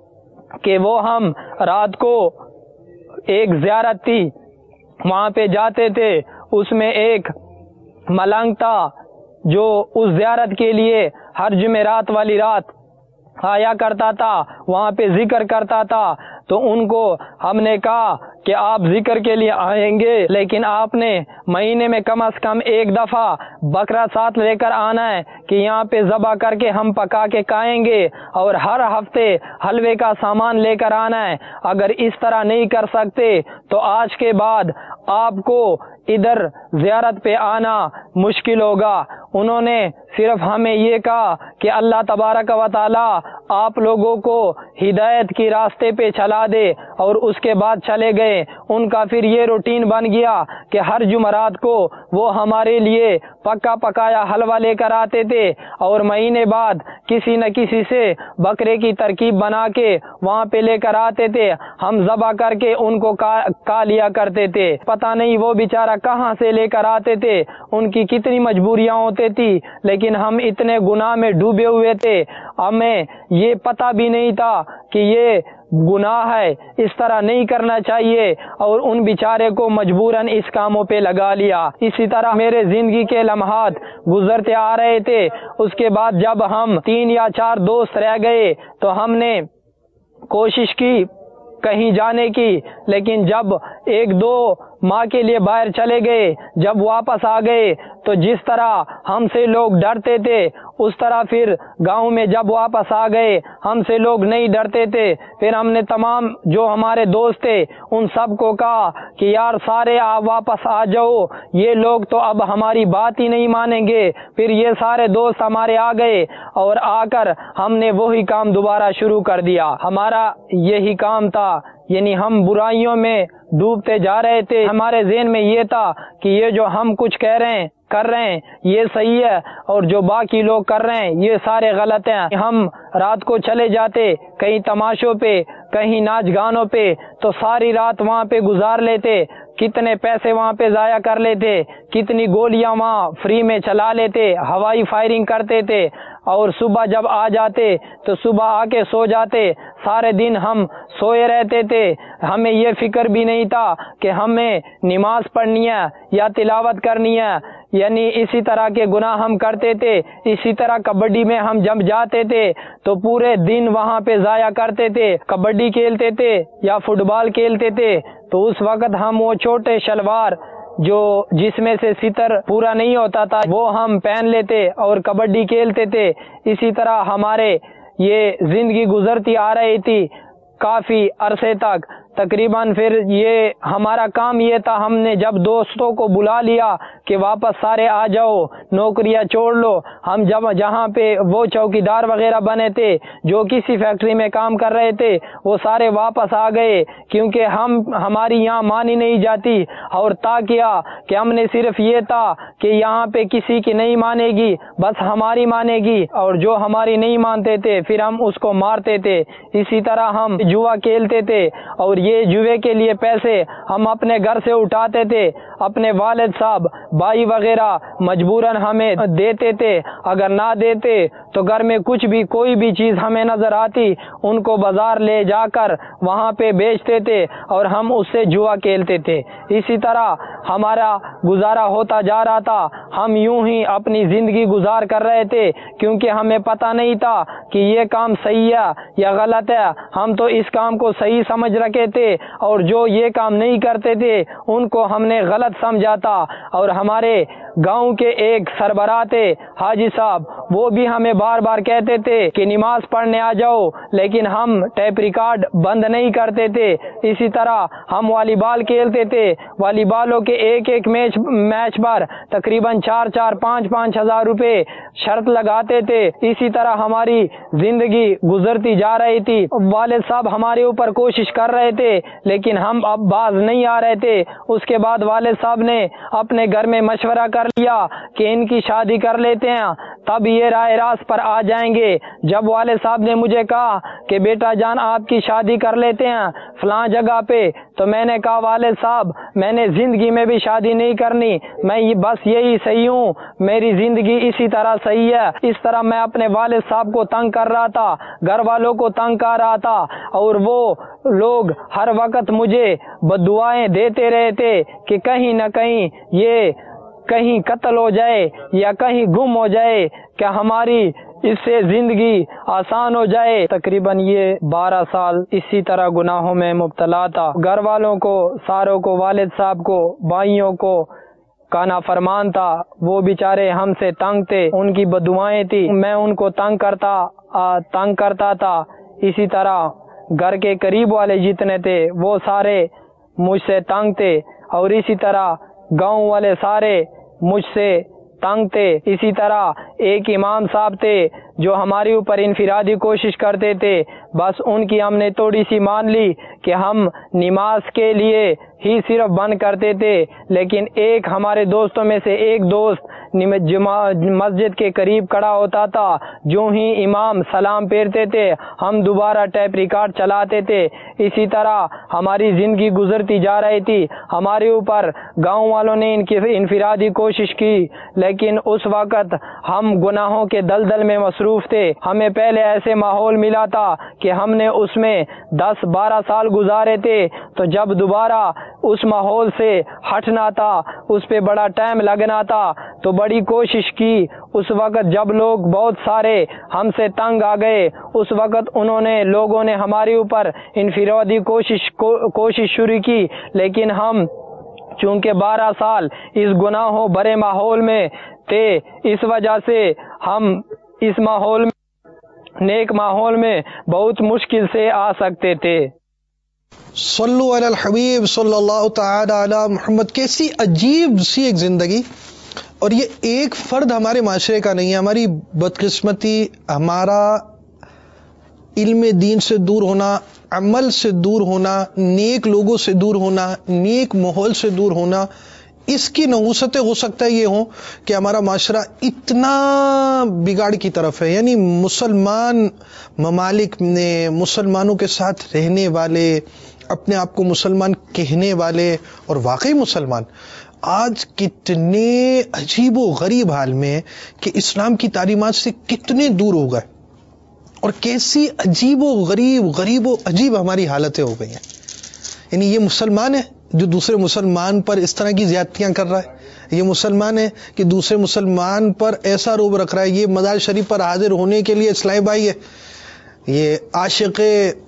کہ وہ ہم رات کو ایک زیارت تھی وہاں پہ جاتے تھے، اس میں ایک ملنگ تھا جو اس زیارت کے لیے ہر جمعرات والی رات آیا کرتا تھا، وہاں پہ ذکر کرتا تھا۔ تو ان کو ہم نے کہا کہ آپ ذکر کے لیے آئیں گے، لیکن آپ نے مہینے میں کم از کم ایک دفعہ بکرا ساتھ لے کر آنا ہے کہ یہاں پہ ذبح کر کے ہم پکا کے کھائیں گے، اور ہر ہفتے حلوے کا سامان لے کر آنا ہے۔ اگر اس طرح نہیں کر سکتے تو آج کے بعد آپ کو ادھر زیارت پہ آنا مشکل ہوگا۔ انہوں نے صرف ہمیں یہ کہا کہ اللہ تبارک و تعالی آپ لوگوں کو ہدایت کی راستے پہ چلا دے، اور اس کے بعد چلے گئے۔ ان کا پھر یہ روٹین بن گیا کہ ہر جمعرات کو وہ ہمارے لیے پکایا حلوہ لے کر آتے تھے، اور مہینے بعد کسی نہ کسی سے بکرے کی ترکیب بنا کے وہاں پہ لے کر آتے تھے، ہم ذبح کر کے ان کو کھا لیا کرتے تھے۔ پتہ نہیں وہ بیچارہ کہاں سے لے کر آتے تھے، ان کی کتنی مجبوریاں ہوتی تھی، لیکن ہم اتنے گناہ میں ڈوبے ہوئے تھے، ہمیں یہ پتہ بھی نہیں تھا کہ یہ گناہ ہے، اس طرح نہیں کرنا چاہیے، اور ان بیچارے کو مجبوراً اس کاموں پہ لگا لیا۔ اسی طرح میرے زندگی کے لمحات گزرتے آ رہے تھے۔ اس کے بعد جب ہم 3 یا 4 دوست رہ گئے تو ہم نے کوشش کی کہیں جانے کی، لیکن جب 1-2 ماہ کے لیے باہر چلے گئے، جب واپس آ گئے تو جس طرح ہم سے لوگ ڈرتے تھے، اس طرح پھر گاؤں میں جب واپس آ گئے ہم سے لوگ نہیں ڈرتے تھے۔ پھر ہم نے تمام جو ہمارے دوست تھے ان سب کو کہا کہ یار سارے آپ واپس آ جاؤ، یہ لوگ تو اب ہماری بات ہی نہیں مانیں گے۔ پھر یہ سارے دوست ہمارے آ گئے، اور آ کر ہم نے وہی کام دوبارہ شروع کر دیا۔ ہمارا یہی کام تھا، یعنی ہم برائیوں میں ڈوبتے جا رہے تھے۔ ہمارے ذہن میں یہ تھا کہ یہ جو ہم کچھ کہہ رہے ہیں کر رہے ہیں یہ صحیح ہے، اور جو باقی لوگ کر رہے ہیں یہ سارے غلط ہیں۔ ہم رات کو چلے جاتے کہیں تماشوں پہ، کہیں ناچ گانوں پہ، تو ساری رات وہاں پہ گزار لیتے، کتنے پیسے وہاں پہ ضائع کر لیتے، کتنی گولیاں وہاں فری میں چلا لیتے، ہوائی فائرنگ کرتے تھے، اور صبح جب آ جاتے تو صبح آ کے سو جاتے۔ سارے دن ہم سوئے رہتے تھے، ہمیں یہ فکر بھی نہیں تھا کہ ہمیں نماز پڑھنی ہے یا تلاوت کرنی ہے، یعنی اسی طرح کے گناہ ہم کرتے تھے۔ اسی طرح کبڈی میں ہم جب جاتے تھے تو پورے دن وہاں پہ ضائع کرتے تھے، کبڈی کھیلتے تھے یا فٹ بال کھیلتے تھے۔ تو اس وقت ہم وہ چھوٹے شلوار جو جس میں سے ستر پورا نہیں ہوتا تھا وہ ہم پہن لیتے اور کبڈی کھیلتے تھے۔ اسی طرح ہمارے یہ زندگی گزرتی آ رہی تھی کافی عرصے تک، تقریباً پھر یہ ہمارا کام یہ تھا، ہم نے جب دوستوں کو بلا لیا کہ واپس سارے آ جاؤ، نوکریاں چھوڑ لو، ہم جہاں پہ وہ چوکیدار وغیرہ بنے تھے، جو کسی فیکٹری میں کام کر رہے تھے، وہ سارے واپس آ گئے، کیونکہ ہماری یہاں مانی نہیں جاتی، اور تا کیا کہ ہم نے صرف یہ تھا کہ یہاں پہ کسی کی نہیں مانے گی، بس ہماری مانے گی، اور جو ہماری نہیں مانتے تھے پھر ہم اس کو مارتے تھے۔ اسی طرح ہم جوا کھیلتے تھے، اور یہ جوے کے لیے پیسے ہم اپنے گھر سے اٹھاتے تھے، اپنے والد صاحب بھائی وغیرہ مجبوراً ہمیں دیتے تھے، اگر نہ دیتے تو گھر میں کچھ بھی کوئی بھی چیز ہمیں نظر آتی ان کو بازار لے جا کر وہاں پہ بیچتے تھے اور ہم اس سے جوا کھیلتے تھے۔ اسی طرح ہمارا گزارا ہوتا جا رہا تھا، ہم یوں ہی اپنی زندگی گزار کر رہے تھے، کیونکہ ہمیں پتہ نہیں تھا کہ یہ کام صحیح ہے یا غلط ہے، ہم تو اس کام کو صحیح سمجھ رکھے تھے، اور جو یہ کام نہیں کرتے تھے ان کو ہم نے غلط سمجھا تھا۔ اور ہمارے گاؤں کے ایک سربراہ تھے حاجی صاحب، وہ بھی ہمیں بار بار کہتے تھے کہ نماز پڑھنے آ جاؤ، لیکن ہم ٹیپ ریکارڈ بند نہیں کرتے تھے۔ اسی طرح ہم والی بال کھیلتے تھے، والی بالوں کے ایک میچ پر تقریباً 4,5,000 ہزار روپے شرط لگاتے تھے۔ اسی طرح ہماری زندگی گزرتی جا رہی تھی۔ والد صاحب ہمارے اوپر کوشش کر رہے تھے، لیکن ہم اب باز نہیں آ رہے تھے۔ اس کے بعد والد صاحب نے اپنے گھر میں مشورہ کر لیا کہ ان کی شادی کر لیتے ہیں، تب یہ راہ راست پر آ جائیں گے۔ جب والد صاحب نے مجھے کہا کہ بیٹا جان آپ کی شادی کر لیتے ہیں فلاں جگہ پہ، تو میں نے کہا والد صاحب میں نے زندگی میں بھی شادی نہیں کرنی، میں بس یہی صحیح ہوں، میری زندگی اسی طرح صحیح ہے۔ اس طرح میں اپنے والد صاحب کو تنگ کر رہا تھا، گھر والوں کو تنگ کر رہا تھا، اور وہ لوگ ہر وقت مجھے بددعائیں دیتے رہے تھے کہ کہیں نہ کہیں یہ کہیں قتل ہو جائے یا کہیں گم ہو جائے، کہ ہماری اس سے زندگی آسان ہو جائے۔ تقریباً یہ 12 سال اسی طرح گناہوں میں مبتلا تھا، گھر والوں کو ساروں کو، والد صاحب کو، بھائیوں کو کا نافرمان تھا، وہ بیچارے ہم سے تنگ تھے، ان کی بددعائیں تھی، میں ان کو تنگ کرتا تھا۔ اسی طرح گھر کے قریب والے جتنے تھے وہ سارے مجھ سے تنگ تھے، اور اسی طرح گاؤں والے سارے مجھ سے تنگ تھے۔ اسی طرح ایک امام صاحب تھے جو ہمارے اوپر انفرادی کوشش کرتے تھے، بس ان کی ہم نے تھوڑی سی مان لی کہ ہم نماز کے لیے ہی صرف بند کرتے تھے، لیکن ایک ہمارے دوستوں میں سے ایک دوست مسجد کے قریب کھڑا ہوتا تھا، جو ہی امام سلام پھیرتے تھے ہم دوبارہ ٹیپ ریکارڈ چلاتے تھے۔ اسی طرح ہماری زندگی گزرتی جا رہی تھی۔ ہمارے اوپر گاؤں والوں نے ان کی انفرادی کوشش کی، لیکن اس وقت ہم گناہوں کے دلدل میں مصروف تھے۔ ہمیں پہلے ایسے ماحول ملا تھا کہ ہم نے اس میں 10-12 سال گزارے تھے، تو جب دوبارہ اس ماحول سے ہٹنا تھا اس پہ بڑا ٹائم لگنا تھا، تو بڑی کوشش کی۔ اس وقت جب لوگ بہت سارے ہم سے تنگ آ گئے، اس وقت لوگوں نے ہمارے اوپر انفرادی کوشش شروع کی، لیکن ہم چونکہ 12 سال اس گناہوں برے ماحول میں تھے، اس وجہ سے ہم اس ماحول میں، نیک ماحول میں بہت مشکل سے آ سکتے تھے۔ صلو علی الحبیب صلی اللہ تعالی علی محمد۔ کیسی عجیب سی ایک زندگی، اور یہ ایک فرد ہمارے معاشرے کا نہیں ہے، ہماری بدقسمتی، ہمارا علم دین سے دور ہونا، عمل سے دور ہونا، نیک لوگوں سے دور ہونا، نیک ماحول سے دور ہونا، اس کی نحوستیں ہو سکتا ہے یہ ہوں کہ ہمارا معاشرہ اتنا بگاڑ کی طرف ہے۔ یعنی مسلمان ممالک نے، مسلمانوں کے ساتھ رہنے والے، اپنے آپ کو مسلمان کہنے والے اور واقعی مسلمان آج کتنے عجیب و غریب حال میں ہیں کہ اسلام کی تعلیمات سے کتنے دور ہو گئے، اور کیسی عجیب و غریب و عجیب ہماری حالتیں ہو گئی ہیں۔ یعنی یہ مسلمان ہے جو دوسرے مسلمان پر اس طرح کی زیادتیاں کر رہا ہے، یہ مسلمان ہے کہ دوسرے مسلمان پر ایسا روب رکھ رہا ہے، یہ مزار شریف پر حاضر ہونے کے لیے اسلامی بھائی ہے، یہ عاشق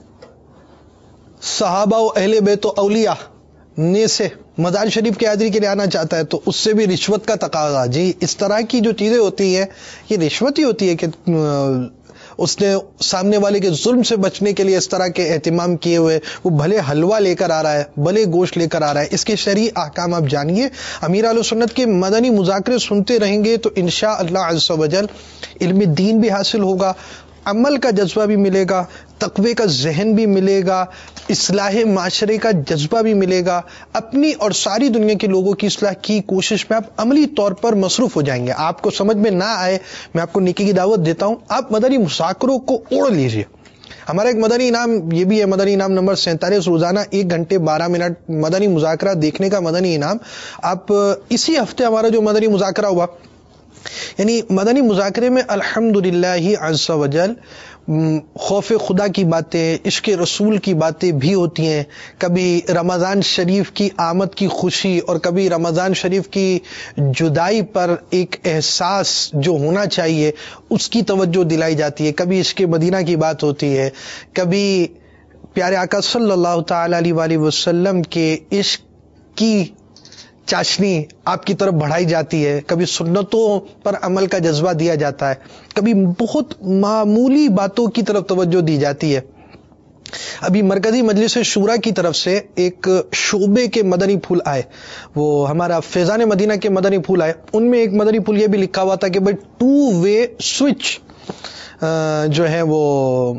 صحابہ و اہل بیت و اولیاء نے سے مزار شریف کی حاضری کے لیے آنا چاہتا ہے، تو اس سے بھی رشوت کا تقاضا۔ جی اس طرح کی جو چیزیں ہوتی ہیں یہ رشوت ہی ہوتی ہے کہ اس نے سامنے والے کے ظلم سے بچنے کے لیے اس طرح کے اہتمام کیے ہوئے، وہ بھلے حلوہ لے کر آ رہا ہے، بھلے گوشت لے کر آ رہا ہے، اس کے شرعی احکام آپ جانیے. امیر اہل سنت کے مدنی مذاکرے سنتے رہیں گے تو انشاءاللہ عز و جل علم دین بھی حاصل ہوگا، عمل کا جذبہ بھی ملے گا، تقوی کا ذہن بھی ملے گا، اصلاح معاشرے کا جذبہ بھی ملے گا، اپنی اور ساری دنیا کے لوگوں کی اصلاح کی کوشش میں آپ عملی طور پر مصروف ہو جائیں گے. آپ کو سمجھ میں نہ آئے، میں آپ کو نیکی کی دعوت دیتا ہوں، آپ مدنی مذاکروں کو اوڑھ لیجئے. ہمارا ایک مدنی انعام یہ بھی ہے، مدنی انعام نمبر 47، روزانہ 1 گھنٹے 12 منٹ مدنی مذاکرہ دیکھنے کا مدنی انعام. آپ اسی ہفتے ہمارا جو مدنی مذاکرہ ہوا، یعنی مدنی مذاکرے میں الحمدللہ عز و جل خوف خدا کی باتیں، عشق رسول کی باتیں بھی ہوتی ہیں، کبھی رمضان شریف کی آمد کی خوشی اور کبھی رمضان شریف کی جدائی پر ایک احساس جو ہونا چاہیے اس کی توجہ دلائی جاتی ہے، کبھی عشق مدینہ کی بات ہوتی ہے، کبھی پیارے آقا صلی اللہ تعالی علیہ وآلہ وسلم کے عشق کی چاشنی آپ کی طرف بڑھائی جاتی ہے، کبھی سنتوں پر عمل کا جذبہ دیا جاتا ہے، کبھی بہت معمولی باتوں کی طرف توجہ دی جاتی ہے. ابھی مرکزی مجلس شورا کی طرف سے ایک شعبے کے مدنی پھول آئے، وہ ہمارا فیضان مدینہ کے مدنی پھول آئے، ان میں ایک مدنی پھول یہ بھی لکھا ہوا تھا کہ بھائی 2 وے سوئچ جو ہے وہ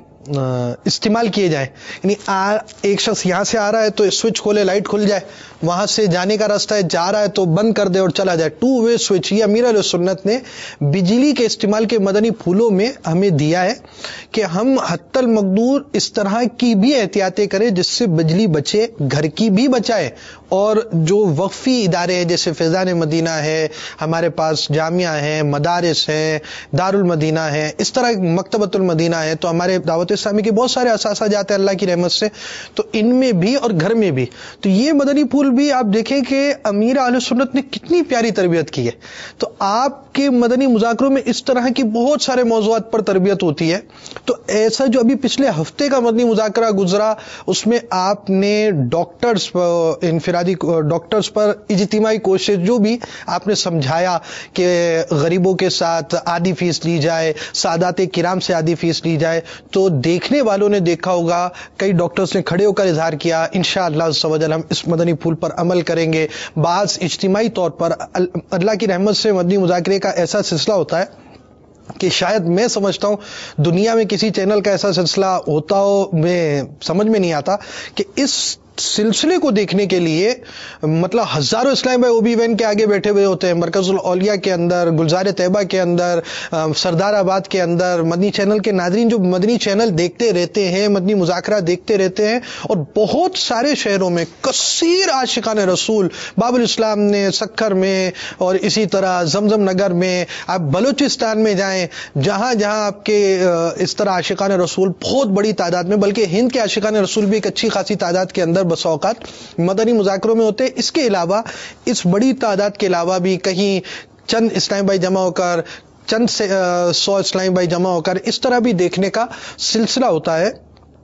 استعمال کیے جائیں. یعنی ایک شخص یہاں سے آ رہا ہے تو سوئچ کھولے، لائٹ کھل جائے، وہاں سے جانے کا راستہ ہے، جا رہا ہے تو بند کر دے اور چلا جائے. 2 وے سوئچ یہ امیر علیہ سنت نے بجلی کے استعمال کے مدنی پھولوں میں ہمیں دیا ہے کہ ہم حتی المقدور اس طرح کی بھی احتیاطیں کریں جس سے بجلی بچے، گھر کی بھی بچائے، اور جو وقفی ادارے ہیں جیسے فیضان مدینہ ہے، ہمارے پاس جامعہ ہے، مدارس ہے، دارالمدینہ ہے، اس طرح مکتبۃ المدینہ ہے، تو ہمارے دعوت اسلامی کے بہت سارے اساتذہ جاتے ہیں اللہ کی رحمت سے، تو ان میں بھی اور گھر میں بھی. تو یہ مدنی پھول بھی آپ دیکھیں کہ امیر اہل سنت نے کتنی پیاری تربیت کی ہے. تو آپ کے مدنی مذاکروں میں اس طرح کی بہت سارے موضوعات پر تربیت ہوتی ہے. تو ایسا جو ابھی پچھلے ہفتے کا مدنی مذاکرہ گزرا، اس میں آپ نے ڈاکٹرز، انفرادی ڈاکٹرز پر اجتماعی کوشش جو بھی آپ نے سمجھایا کہ غریبوں کے ساتھ آدھی فیس لی جائے، سادات کرام سے آدھی فیس لی جائے، تو دیکھنے والوں نے دیکھا ہوگا، کئی ڈاکٹرز نے کھڑے ہو کر اظہار کیا. انشاءاللہ عز و جل ہم اس مدنی پھول پر عمل کریں گے. بعض اجتماعی طور پر اللہ کی رحمت سے مدنی مذاکرے کا ایسا سلسلہ ہوتا ہے کہ شاید میں سمجھتا ہوں دنیا میں کسی چینل کا ایسا سلسلہ ہوتا ہو، میں سمجھ میں نہیں آتا کہ اس سلسلے کو دیکھنے کے لیے مطلب ہزاروں اسلام بھائی او بی وین کے آگے بیٹھے ہوئے ہوتے ہیں، مرکز الاولیاء کے اندر، گلزار طیبہ کے اندر، سردار آباد کے اندر. مدنی چینل کے ناظرین جو مدنی چینل دیکھتے رہتے ہیں، مدنی مذاکرہ دیکھتے رہتے ہیں، اور بہت سارے شہروں میں کثیر عاشقان رسول، باب الاسلام نے سکھر میں، اور اسی طرح زمزم نگر میں، آپ بلوچستان میں جائیں، جہاں جہاں آپ کے اس طرح عاشقان رسول بہت بڑی تعداد میں، بلکہ ہند کے عاشقان رسول بھی ایک اچھی خاصی تعداد کے اندر بس اوقات مدنی مذاکروں میں ہوتے ہیں. اس کے علاوہ، اس بڑی تعداد کے علاوہ بھی کہیں چند اسلام بھائی جمع ہو کر، چند 100 اسلام بھائی جمع ہو کر اس طرح بھی دیکھنے کا سلسلہ ہوتا ہے.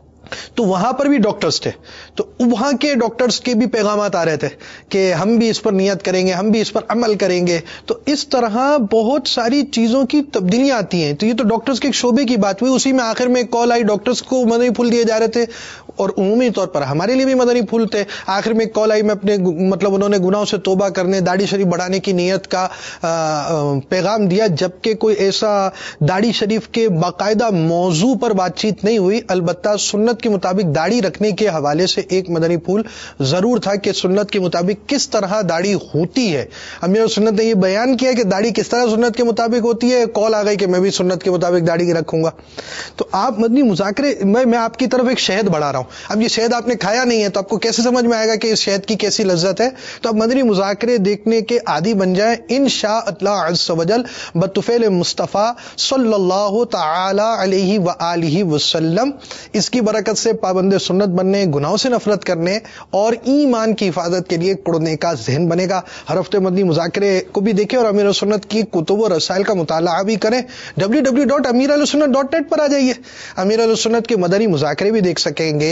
تو وہاں پر بھی ڈاکٹرز تھے، تو وہاں کے ڈاکٹرز کے بھی پیغامات آ رہے تھے کہ ہم بھی اس پر نیت کریں گے، ہم بھی اس پر عمل کریں گے. تو اس طرح بہت ساری چیزوں کی تبدیلیاں آتی ہیں. تو یہ تو ڈاکٹرز کے ایک شعبے کی بات ہوئی. اسی میں آخر میں کال آئی، ڈاکٹرز کو مدنی پھول دیے جا رہے تھے، اور عمومی طور پر ہمارے لیے بھی مدنی پھول تھے. آخر میں کال آئی، میں اپنے مطلب انہوں نے گناہوں سے توبہ کرنے، داڑھی شریف بڑھانے کی نیت کا پیغام دیا، جبکہ کوئی ایسا داڑھی شریف کے باقاعدہ موضوع پر بات چیت نہیں ہوئی. البتہ سنت کے مطابق داڑھی رکھنے کے حوالے سے ایک مدنی پھول ضرور تھا کہ سنت کے مطابق کس طرح داڑھی ہوتی ہے. امیر سنت نے یہ بیان کیا کہ داڑھی کس طرح سنت کے مطابق ہوتی ہے. کال آ گئی کہ میں بھی سنت کے مطابق داڑھی رکھوں گا. تو آپ مدنی مذاکرے میں آپ کی طرف ایک شہد بڑھا رہا ہوں. اب یہ شہد آپ نے کھایا نہیں ہے تو آپ کو کیسے سمجھ میں آئے گا کہ اس شہد کی کیسی لذت ہے. تو آپ مدنی مذاکرے دیکھنے کے عادی بن جائیں انشاءاللہ عز و جل بطفیل مصطفیٰ صلی اللہ تعالی علیہ وآلہ وسلم. اس کی برکت سے پابند سنت بننے، گناہوں سے نفرت کرنے اور ایمان کی حفاظت کے لیے پڑھنے کا ذہن بنے گا. ہر ہفتے مدنی مذاکرے کو بھی دیکھیں اور امیر سنت کی کتب و رسائل کا مطالعہ بھی کریں. www.amiralsunnat.net پر آ جائیے. امیر سنت کے مدنی مذاکرے بھی دیکھ سکیں گے،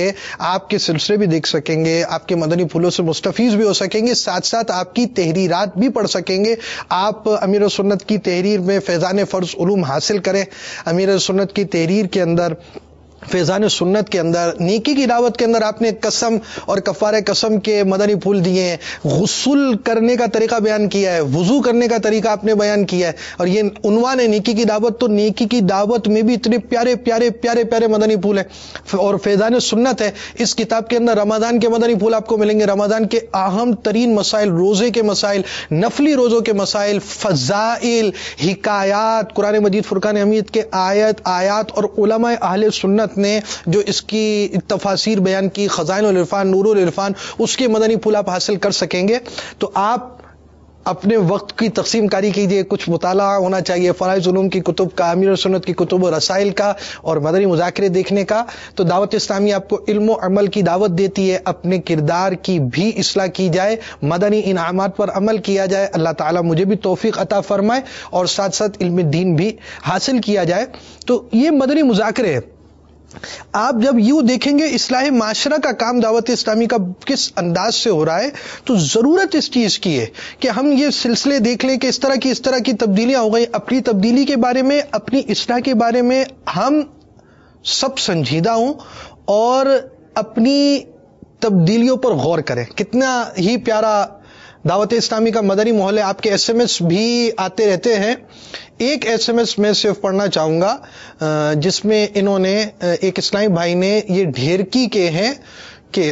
گے، آپ کے سلسلے بھی دیکھ سکیں گے، آپ کے مدنی پھولوں سے مستفیض بھی ہو سکیں گے، ساتھ ساتھ آپ کی تحریرات بھی پڑھ سکیں گے۔ آپ امیر سنت کی تحریر میں فیضان فرض علوم حاصل کریں، امیر سنت کی تحریر کے اندر، فیضان سنت کے اندر، نیکی کی دعوت کے اندر آپ نے قسم اور کفارہ قسم کے مدنی پھول دیے ہیں، غسل کرنے کا طریقہ بیان کیا ہے، وضو کرنے کا طریقہ آپ نے بیان کیا ہے، اور یہ عنوان ہے نیکی کی دعوت، تو نیکی کی دعوت میں بھی اتنے پیارے پیارے پیارے پیارے مدنی پھول ہیں۔ اور فیضان سنت ہے، اس کتاب کے اندر رمضان کے مدنی پھول آپ کو ملیں گے، رمضان کے اہم ترین مسائل، روزے کے مسائل، نفلی روزوں کے مسائل، فضائل، حکایات، قرآن مجید فرقان حمید کے آیات اور علماء اہل سنت نے جو اس کی تفاسیر بیان کی، خزائن العرفان، نور العرفان، اس کے مدنی پھول آپ حاصل کر سکیں گے۔ تو آپ اپنے وقت کی تقسیم کاری کیجئے، کچھ مطالعہ ہونا چاہیے فرائض علوم کی کتب کا، امیر سنت کی کتب و رسائل کا، اور مدنی مذاکرے دیکھنے کا۔ تو دعوت اسلامی آپ کو علم و عمل کی دعوت دیتی ہے، اپنے کردار کی بھی اصلاح کی جائے، مدنی انعامات پر عمل کیا جائے، اللہ تعالیٰ مجھے بھی توفیق عطا فرمائے، اور ساتھ ساتھ علم دین بھی حاصل کیا جائے۔ تو یہ مدنی مذاکرے آپ جب یوں دیکھیں گے اصلاح معاشرہ کا کام دعوت اسلامی کا کس انداز سے ہو رہا ہے، تو ضرورت اس چیز کی ہے کہ ہم یہ سلسلے دیکھ لیں کہ اس طرح کی تبدیلیاں ہو گئی، اپنی تبدیلی کے بارے میں، اپنی اصلاح کے بارے میں ہم سب سنجیدہ ہوں اور اپنی تبدیلیوں پر غور کریں۔ کتنا ہی پیارا دعوت اسلامی کا مدنی ماحول ہے، آپ کے ایس ایم ایس بھی آتے رہتے ہیں۔ ایک ایس ایم ایس میں صرف پڑھنا چاہوں گا جس میں انہوں نے، ایک اسلامی بھائی نے، یہ ڈھیرکی کے ہیں کہ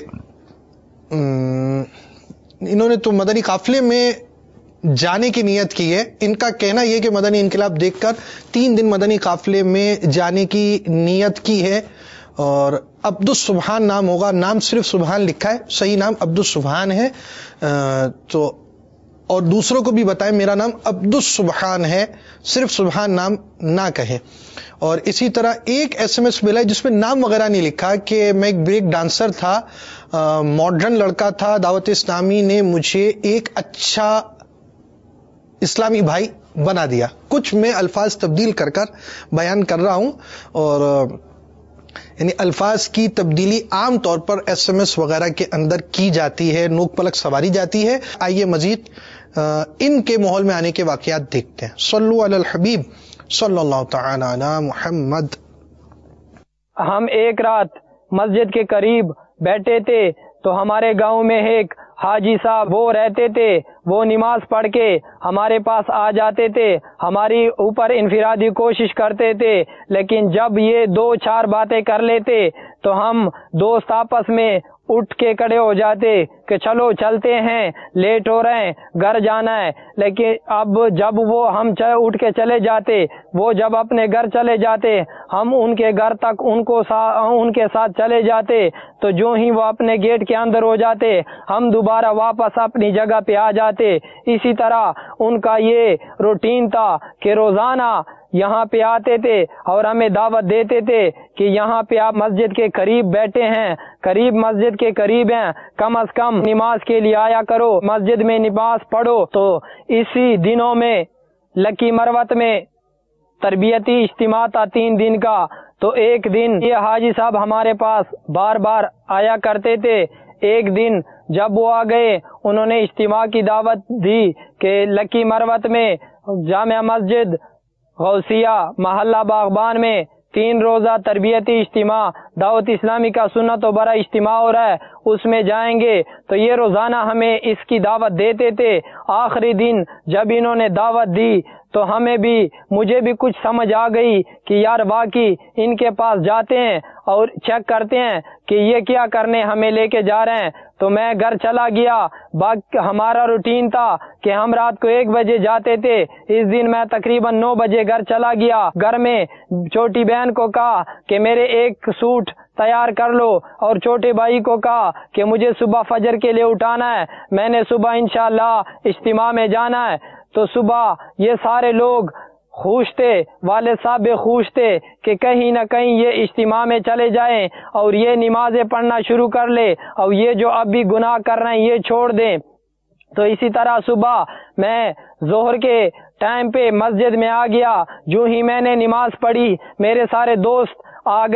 انہوں نے تو مدنی قافلے میں جانے کی نیت کی ہے۔ ان کا کہنا یہ کہ مدنی انقلاب دیکھ کر 3 دن مدنی قافلے میں جانے کی نیت کی ہے، اور عبدالسبحان نام ہوگا، نام صرف سبحان لکھا ہے، صحیح نام عبدالسبحان ہے، تو اور دوسروں کو بھی بتائیں میرا نام عبدالسبحان ہے، صرف سبحان نام نہ کہیں۔ اور اسی طرح ایک ایس ایم ایس ملا ہے جس میں نام وغیرہ نہیں لکھا، کہ میں ایک بریک ڈانسر تھا، ماڈرن لڑکا تھا، دعوت اسلامی نے مجھے ایک اچھا اسلامی بھائی بنا دیا۔ کچھ میں الفاظ تبدیل کر بیان کر رہا ہوں، اور یعنی الفاظ کی تبدیلی عام طور پر ایس ایم ایس وغیرہ کے اندر کی جاتی ہے، نوک پلک سواری جاتی ہے۔ آئیے مزید ان کے ماحول میں آنے کے واقعات دیکھتے ہیں۔ صلو علی الحبیب صلی اللہ تعالی علی محمد۔ ہم ایک رات مسجد کے قریب بیٹھے تھے تو ہمارے گاؤں میں ایک حاجی صاحب وہ رہتے تھے، وہ نماز پڑھ کے ہمارے پاس آ جاتے تھے، ہماری اوپر انفرادی کوشش کرتے تھے، لیکن جب یہ 2-4 باتیں کر لیتے تو ہم دوست آپس میں اٹھ کے کھڑے ہو جاتے کہ چلو چلتے ہیں، لیٹ ہو رہے ہیں، گھر جانا ہے۔ لیکن اب جب وہ ہم اٹھ کے چلے جاتے، وہ جب اپنے گھر چلے جاتے، ہم ان کے گھر تک ان کے ساتھ چلے جاتے، تو جو ہی وہ اپنے گیٹ کے اندر ہو جاتے ہم دوبارہ واپس اپنی جگہ پہ آ جاتے۔ اسی طرح ان کا یہ روٹین تھا کہ روزانہ یہاں پہ آتے تھے اور ہمیں دعوت دیتے تھے کہ یہاں پہ آپ مسجد کے قریب بیٹھے ہیں، مسجد کے قریب ہیں، کم از کم نماز کے لیے آیا کرو، مسجد میں نماز پڑھو۔ تو اسی دنوں میں لکی مروت میں تربیتی اجتماع تھا 3 دن کا، تو ایک دن یہ حاجی صاحب ہمارے پاس بار بار آیا کرتے تھے۔ ایک دن جب وہ آ گئے، انہوں نے اجتماع کی دعوت دی کہ لکی مروت میں جامع مسجد غوثیہ محلہ باغبان میں 3 روزہ تربیتی اجتماع دعوت اسلامی کا سنت و برا اجتماع ہو رہا ہے، اس میں جائیں گے۔ تو یہ روزانہ ہمیں اس کی دعوت دیتے تھے۔ آخری دن جب انہوں نے دعوت دی تو مجھے بھی کچھ سمجھ آ گئی کہ یار واقعی ان کے پاس جاتے ہیں اور چیک کرتے ہیں کہ یہ کیا کرنے ہمیں لے کے جا رہے ہیں۔ تو میں گھر چلا گیا۔ ہمارا روٹین تھا کہ ہم رات کو 1 بجے جاتے تھے، اس دن میں تقریباً 9 بجے گھر چلا گیا۔ گھر میں چھوٹی بہن کو کہا کہ میرے ایک سوٹ تیار کر لو، اور چھوٹے بھائی کو کہا کہ مجھے صبح فجر کے لیے اٹھانا ہے، میں نے صبح انشاءاللہ اجتماع میں جانا ہے۔ تو صبح یہ سارے لوگ خوش تھے، والد صاحب بھی خوش تھے کہ کہیں نہ کہیں یہ اجتماع میں چلے جائیں اور یہ نمازیں پڑھنا شروع کر لے، اور یہ جو اب بھی گناہ کر رہے ہیں یہ چھوڑ دیں۔ تو اسی طرح صبح میں ظہر کے ٹائم پہ مسجد میں آ گیا۔ جو ہی میں نے نماز پڑھی، میرے سارے دوست آ گئے،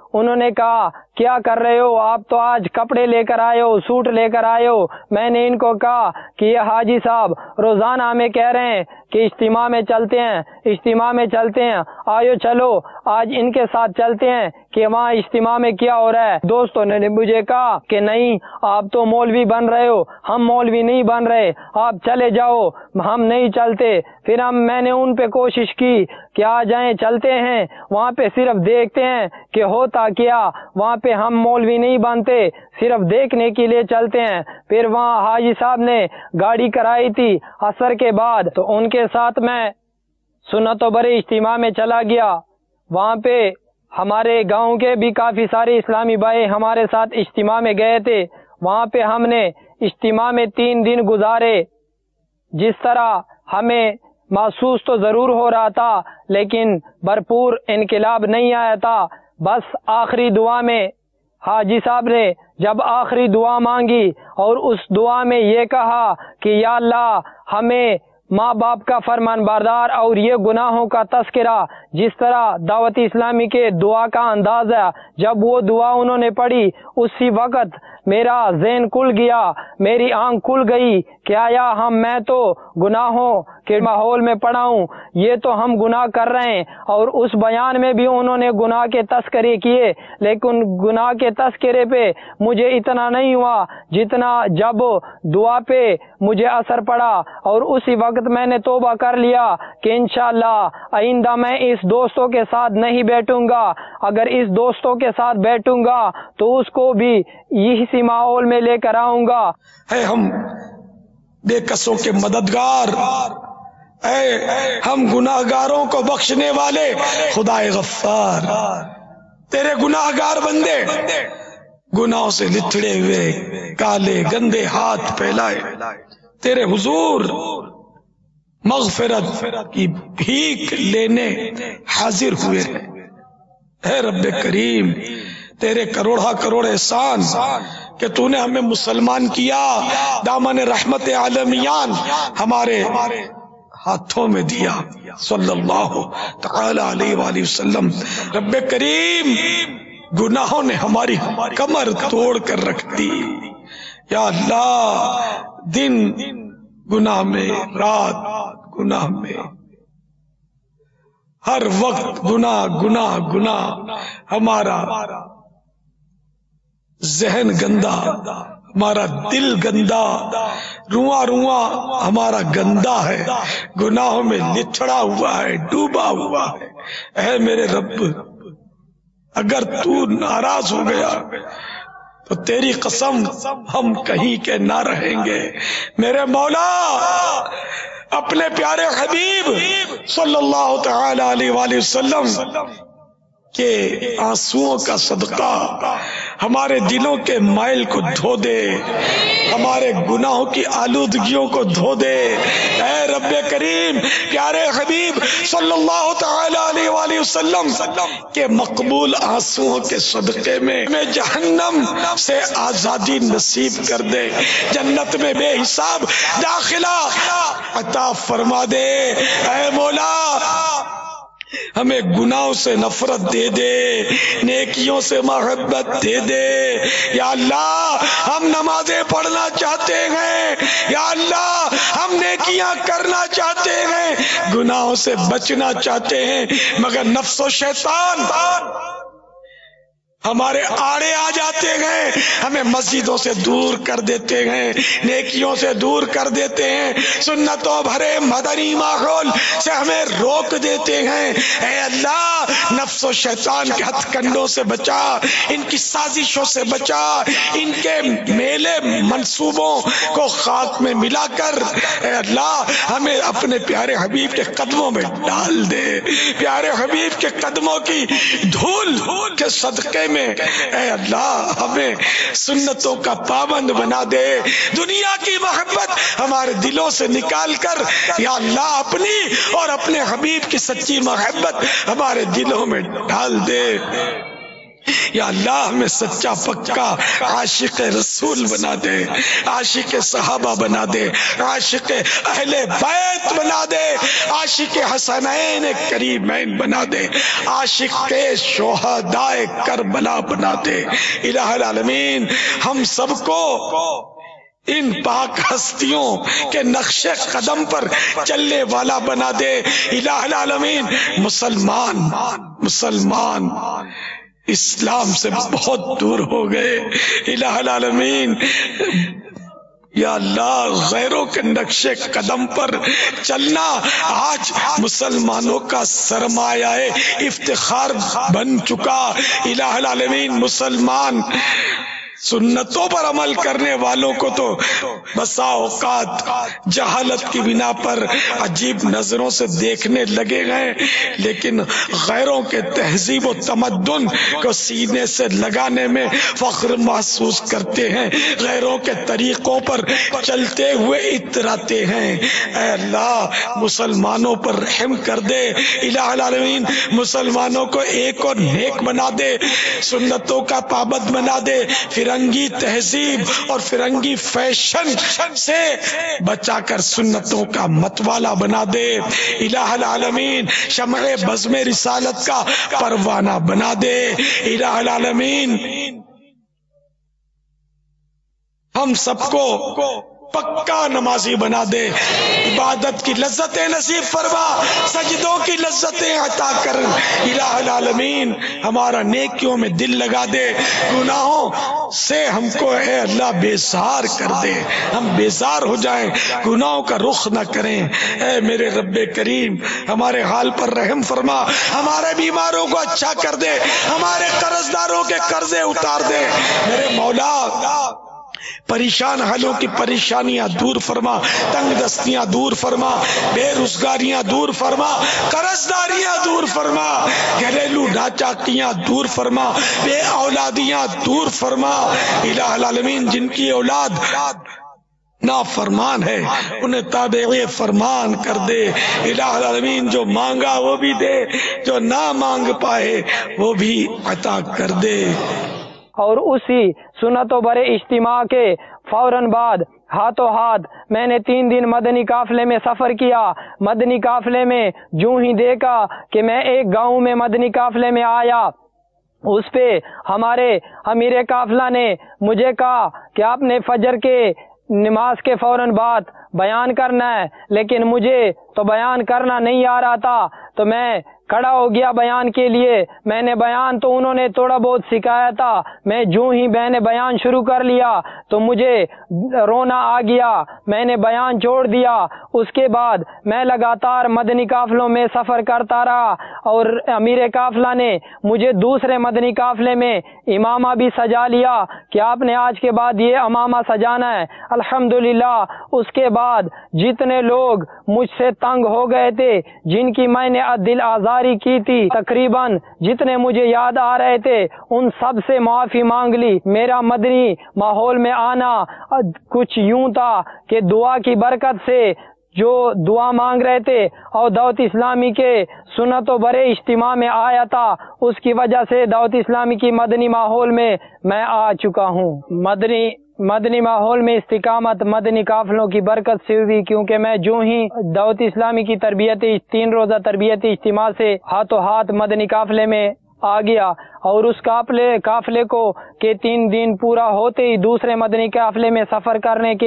انہوں نے کہا کیا کر رہے ہو آپ؟ تو آج کپڑے لے کر آئے ہو، سوٹ لے کر آئے ہو۔ میں نے ان کو کہا کہ یہ حاجی صاحب روزانہ ہمیں کہہ رہے ہیں کہ اجتماع میں چلتے ہیں، اجتماع میں چلتے ہیں، آئیو چلو آج ان کے ساتھ چلتے ہیں کہ وہاں اجتماع میں کیا ہو رہا ہے۔ دوستوں نے مجھے کہا کہ نہیں آپ تو مولوی بن رہے ہو، ہم مولوی نہیں بن رہے، آپ چلے جاؤ، ہم نہیں چلتے۔ پھر میں نے ان پہ کوشش کی کہ آ جائیں چلتے ہیں، وہاں پہ صرف دیکھتے ہیں کہ ہوتا کیا، وہاں پہ ہم مولوی نہیں بنتے، صرف دیکھنے کے لیے چلتے ہیں۔ پھر وہاں حاجی صاحب نے گاڑی کرائی تھی عصر کے بعد، تو ان کے ساتھ میں سنت و بری اجتماع میں چلا گیا۔ وہاں پہ ہمارے گاؤں کے بھی کافی سارے اسلامی بھائی ہمارے ساتھ اجتماع میں گئے تھے۔ وہاں پہ ہم نے اجتماع میں 3 دن گزارے۔ جس طرح ہمیں محسوس تو ضرور ہو رہا تھا لیکن بھرپور انقلاب نہیں آیا تھا۔ بس آخری دعا میں حاجی صاحب نے جب آخری دعا مانگی اور اس دعا میں یہ کہا کہ یا اللہ ہمیں ماں باپ کا فرمان بردار اور یہ گناہوں کا تذکرہ، جس طرح دعوت اسلامی کے دعا کا انداز ہے، جب وہ دعا انہوں نے پڑھی اسی وقت میرا ذہن کھل گیا، میری آنکھ کھل گئی کہ آیا میں تو گناہوں کے ماحول میں پڑا ہوں، یہ تو ہم گناہ کر رہے ہیں۔ اور اس بیان میں بھی انہوں نے گناہ کے تذکرے کیے، لیکن گناہ کے تذکرے پہ مجھے اتنا نہیں ہوا جتنا جب دعا پہ مجھے اثر پڑا، اور اسی وقت میں نے توبہ کر لیا کہ انشاءاللہ آئندہ میں اس دوستوں کے ساتھ نہیں بیٹھوں گا، اگر اس دوستوں کے ساتھ بیٹھوں گا تو اس کو بھی اسی ماحول میں لے کر آؤں گا۔ اے ہم بے کسوں کے مددگار، اے ہم گناہگاروں کو بخشنے والے خدائے غفار، تیرے گناہگار بندے گناہوں سے لتھڑے ہوئے کالے گندے ہاتھ پھیلائے تیرے حضور مغفرت کی بھیک لینے حاضر ہوئے ہیں۔ اے رب کریم، تیرے کروڑا کروڑ احسان کہ تو نے ہمیں مسلمان کیا، دامن رحمت عالمیان ہمارے ہاتھوں میں دیا، صلی اللہ تعالی علیہ وآلہ وسلم۔ رب کریم، گناہوں نے ہماری کمر توڑ کر رکھ دی، یا اللہ، دن گناہ میں، رات گناہ میں، ہر وقت گناہ گناہ گناہ، ہمارا ذہن گندا، ہمارا دل گندا، رواں رواں ہمارا گندا ہے، گناہوں میں لتھڑا ہوا ہے، ڈوبا ہوا ہے۔ اے میرے رب، اگر تو ناراض ہو گیا تو تیری قسم ہم کہیں کے نہ رہیں گے۔ میرے مولا، اپنے پیارے حبیب صلی اللہ تعالی علیہ وآلہ وسلم کے آنسوؤں کا صدقہ ہمارے دلوں کے مائل کو دھو دے، ہمارے گناہوں کی آلودگیوں کو دھو دے۔ اے رب کریم، پیارے حبیب صلی اللہ تعالی علیہ وآلہ وسلم کے مقبول آنسوؤں کے صدقے میں ہمیں جہنم سے آزادی نصیب کر دے، جنت میں بے حساب داخلہ عطا فرما دے۔ اے مولا، ہمیں گناہوں سے نفرت دے دے، نیکیوں سے محبت دے دے۔ یا اللہ، ہم نمازیں پڑھنا چاہتے ہیں، یا اللہ ہم نیکیاں کرنا چاہتے ہیں، گناہوں سے بچنا چاہتے ہیں، مگر نفس و شیطان ہمارے آڑے آ جاتے ہیں، ہمیں مسجدوں سے دور کر دیتے ہیں، نیکیوں سے دور کر دیتے ہیں، سنتوں بھرے مدنی ماحول سے ہمیں روک دیتے ہیں۔ اے اللہ، نفس و شیطان کے ہتھ کنڈوں سے بچا، ان کی سازشوں سے بچا، ان کے میلے منصوبوں کو خاک میں ملا کر اے اللہ ہمیں اپنے پیارے حبیب کے قدموں میں ڈال دے۔ پیارے حبیب کے قدموں کی دھول کے صدقے میں اے اللہ ہمیں سنتوں کا پابند بنا دے، دنیا کی محبت ہمارے دلوں سے نکال کر یا اللہ اپنی اور اپنے حبیب کی سچی محبت ہمارے دلوں میں ڈال دے۔ یا اللہ ہمیں سچا پکا عاشق رسول بنا دے، عاشق صحابہ بنا دے، عاشق اہل بیت بنا دے، عاشق حسنین کریمین بنا دے، عاشق شہداء کربلا بنا دے۔ الہ العالمین ہم سب کو ان پاک ہستیوں کے نقش قدم پر چلنے والا بنا دے۔ الہ العالمین مسلمان اسلام سے بہت دور ہو گئے۔ الہ العالمین یا اللہ غیروں کے نقش قدم پر چلنا آج مسلمانوں کا سرمایہ افتخار بن چکا۔ الہ العالمین مسلمان سنتوں پر عمل کرنے والوں کو تو بسا اوقات جہالت کی بنا پر عجیب نظروں سے دیکھنے لگے گئے، لیکن غیروں کے تہذیب و تمدن کو سینے سے لگانے میں فخر محسوس کرتے ہیں، غیروں کے طریقوں پر چلتے ہوئے اتراتے ہیں۔ اے اللہ مسلمانوں پر رحم کر دے۔ الہ العالمین مسلمانوں کو ایک اور نیک بنا دے، سنتوں کا پابند بنا دے، فرنگی تہذیب اور فرنگی فیشن سے بچا کر سنتوں کا متوالا بنا دے۔ الہ العالمین شمع بزم رسالت کا پروانہ بنا دے۔ الہ العالمین ہم سب کو پکا نمازی بنا دے، عبادت کی لذتیں نصیب فرما، سجدوں کی لذتیں عطا کر۔ الہ العالمین ہمارا نیکیوں میں دل لگا دے، گناہوں سے ہم کو اے اللہ بیزار کر دے، ہم بیزار ہو جائیں، گناہوں کا رخ نہ کریں۔ اے میرے رب کریم ہمارے حال پر رحم فرما، ہمارے بیماروں کو اچھا کر دے، ہمارے قرض داروں کے قرضے اتار دے۔ میرے مولا پریشان حالوں کی پریشانیاں دور فرما، تنگ دستیاں دور فرما، بے روزگاریاں دور فرما، قرض داریاں دور فرما، گھریلو ناچاکیاں دور فرما، بے اولادیاں دور فرما۔ الہ العالمین جن کی اولاد نافرمان ہے انہیں تابع فرمان کر دے۔ الہ العالمین جو مانگا وہ بھی دے، جو نہ مانگ پائے وہ بھی عطا کر دے۔ اور اسی سنت و برے اجتماع کے فوراً بعد ہاتھوں ہاتھ میں نے 3 دن مدنی قافلے میں سفر کیا۔ مدنی قافلے میں جو ہی دیکھا کہ میں ایک گاؤں میں مدنی قافلے میں آیا، اس پہ ہمارے امیر قافلہ نے مجھے کہا کہ آپ نے فجر کے نماز کے فوراً بعد بیان کرنا ہے، لیکن مجھے تو بیان کرنا نہیں آ رہا تھا، تو میں کھڑا ہو گیا بیان کے لیے۔ میں نے بیان تو انہوں نے تھوڑا بہت سکھایا تھا، میں نے بیان شروع کر لیا تو مجھے رونا آ گیا، میں نے بیان چھوڑ دیا۔ اس کے بعد میں لگاتار مدنی قافلوں میں سفر کرتا رہا، اور امیر قافلہ نے مجھے دوسرے مدنی قافلے میں امامہ بھی سجا لیا کہ آپ نے آج کے بعد یہ امامہ سجانا ہے۔ الحمدللہ اس کے بعد جتنے لوگ مجھ سے تنگ ہو گئے تھے، جن کی میں نے دل آزاری کی تھی، تقریباً جتنے مجھے یاد آ رہے تھے ان سب سے معافی مانگ لی۔ میرا مدنی ماحول میں آنا کچھ یوں تھا کہ دعا کی برکت سے جو دعا مانگ رہے تھے اور دعوت اسلامی کے سنت و برے اجتماع میں آیا تھا، اس کی وجہ سے دعوت اسلامی کی مدنی ماحول میں میں آ چکا ہوں۔ مدنی ماحول میں استقامت مدنی قافلوں کی برکت سے ہوئی، کیونکہ میں جو ہی دعوت اسلامی کی تربیتی 3 روزہ تربیتی اجتماع سے ہاتھوں ہاتھ مدنی قافلے میں آ گیا، اور اس قافلے کو کہ 3 دن پورا ہوتے ہی دوسرے مدنی قافلے میں سفر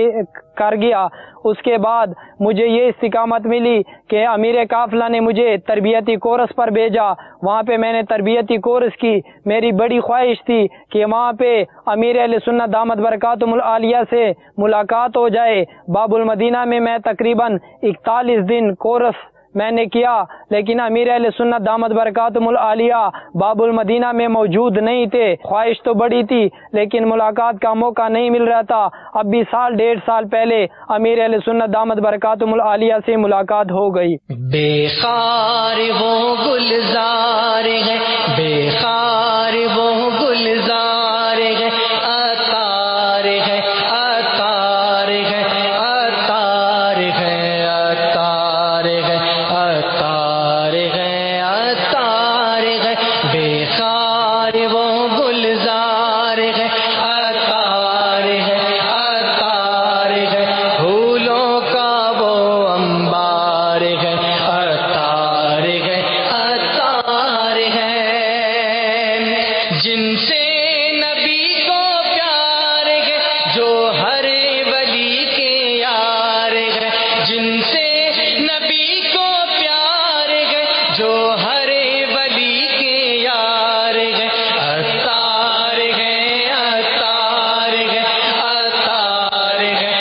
کر گیا۔ اس کے بعد مجھے یہ استقامت ملی کہ امیر قافلہ نے مجھے تربیتی کورس پر بھیجا، وہاں پہ میں نے تربیتی کورس کی۔ میری بڑی خواہش تھی کہ وہاں پہ امیر اہل سنت دامت برکاتہم العالیہ سے ملاقات ہو جائے۔ باب المدینہ میں تقریباً 41 دن کورس میں نے کیا، لیکن امیر اہل سنت دامت برکاتہم العالیہ باب المدینہ میں موجود نہیں تھے۔ خواہش تو بڑی تھی لیکن ملاقات کا موقع نہیں مل رہا تھا۔ اب بھی 1.5 سال پہلے امیر اہل سنت دامت برکاتہم العالیہ سے ملاقات ہو گئی۔ بے خار وہ گلزار ہے، بے خار وہ گلزار ہے، عطار ہے، عطار ہے، عطار ہے، عطار ہے، عطار ہے، عطار ہے، بے خار عطار وہ گلزار ہے، عطار ہے، عطار ہے، پھولوں کا وہ انبار ہے، عطار ہے، عطار ہے، جن سے نبی کو پیار ہے، جو ہر ولی کے یار ہے، جن سے نبی کو پیار ہے، جو ہر ولی کے یار ہے، عطار ہے، عطار ہے، عطار ہے،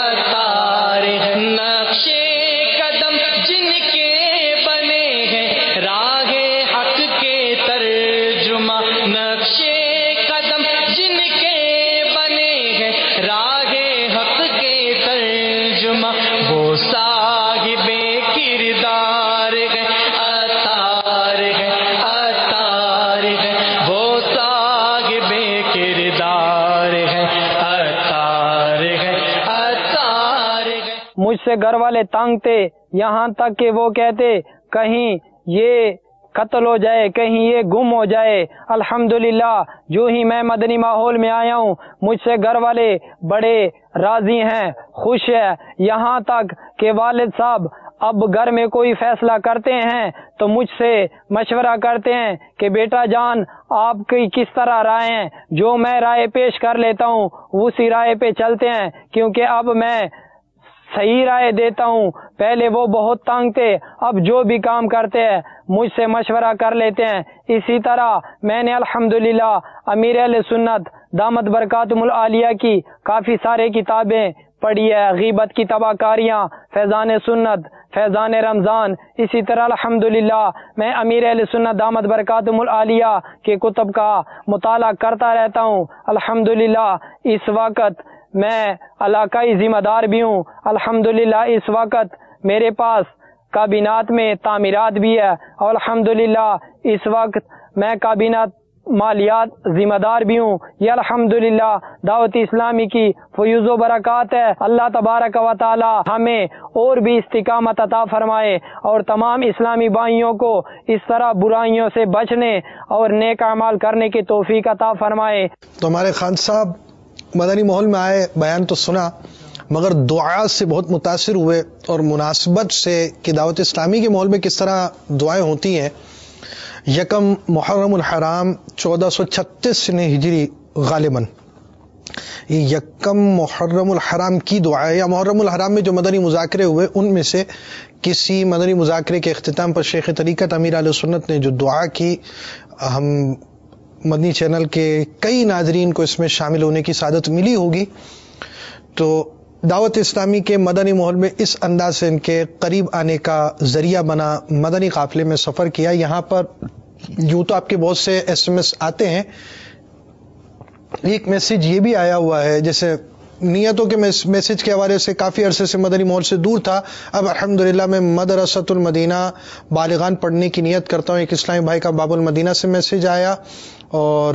عطار ہے، نقش قدم جن کے بنے ہیں راہ حق کے ترجمہ، نقش قدم جن کے بنے ہیں راہ حق کے ترجمہ، وہ صاحب کردار ہے، عطار ہے، عطار ہے، وہ صاحب کردار ہے، عطار ہے، عطار ہے۔ مجھ سے گھر والے تنگ تھے، یہاں تک کہ وہ کہتے کہیں یہ قتل ہو جائے، کہیں یہ گم ہو جائے۔ الحمدللہ جو ہی میں مدنی ماحول میں آیا ہوں مجھ سے گھر والے بڑے راضی ہیں، خوش ہیں، یہاں تک کہ والد صاحب اب گھر میں کوئی فیصلہ کرتے ہیں تو مجھ سے مشورہ کرتے ہیں کہ بیٹا جان آپ کی کس طرح رائے ہیں، جو میں رائے پیش کر لیتا ہوں اسی رائے پہ چلتے ہیں، کیونکہ اب میں صحیح رائے دیتا ہوں۔ پہلے وہ بہت تنگ تھے، اب جو بھی کام کرتے ہیں مجھ سے مشورہ کر لیتے ہیں۔ اسی طرح میں نے الحمدللہ امیر اہل سنت دامت برکاتہم العالیہ کی کافی سارے کتابیں پڑھی ہے، غیبت کی تباہ کاریاں، فیضان سنت، فیضان رمضان۔ اسی طرح الحمدللہ میں امیر اہل سنت دامت برکاتہم العالیہ کے کتب کا مطالعہ کرتا رہتا ہوں۔ الحمدللہ اس وقت میں علاقائی ذمہ دار بھی ہوں۔ الحمدللہ اس وقت میرے پاس کابینات میں تعمیرات بھی ہے، اور الحمدللہ اس وقت میں کابینات مالیات ذمہ دار بھی ہوں۔ یہ الحمدللہ دعوت اسلامی کی فیوز و برکات ہے۔ اللہ تبارک و تعالی ہمیں اور بھی استقامت عطا فرمائے اور تمام اسلامی بھائیوں کو اس طرح برائیوں سے بچنے اور نیک اعمال کرنے کی توفیق عطا فرمائے۔ تو ہمارے خان صاحب مدنی ماحول میں آئے، بیان تو سنا، مگر دعا سے بہت متاثر ہوئے اور مناسبت سے کہ دعوت اسلامی کے ماحول میں کس طرح دعائیں ہوتی ہیں۔ یکم محرم الحرام 1436 ہجری غالباً، یہ یکم محرم الحرام کی دعا ہے، یا محرم الحرام میں جو مدنی مذاکرے ہوئے ان میں سے کسی مدنی مذاکرے کے اختتام پر شیخ طریقت امیر اہل سنت نے جو دعا کی، ہم مدنی چینل کے کئی ناظرین کو اس میں شامل ہونے کی سعادت ملی ہوگی۔ تو دعوت اسلامی کے مدنی ماحول میں اس انداز سے ان کے قریب آنے کا ذریعہ بنا، مدنی قافلے میں سفر کیا۔ یہاں پر یوں تو آپ کے بہت سے SMS آتے ہیں، ایک میسج یہ بھی آیا ہوا ہے، جیسے نیتوں کے میسج کے حوالے سے کافی عرصے سے مدنی ماحول سے دور تھا، اب الحمدللہ میں مدرسۃ المدینہ بالغان پڑھنے کی نیت کرتا ہوں۔ ایک اسلامی بھائی کا باب المدینہ سے میسج آیا، اور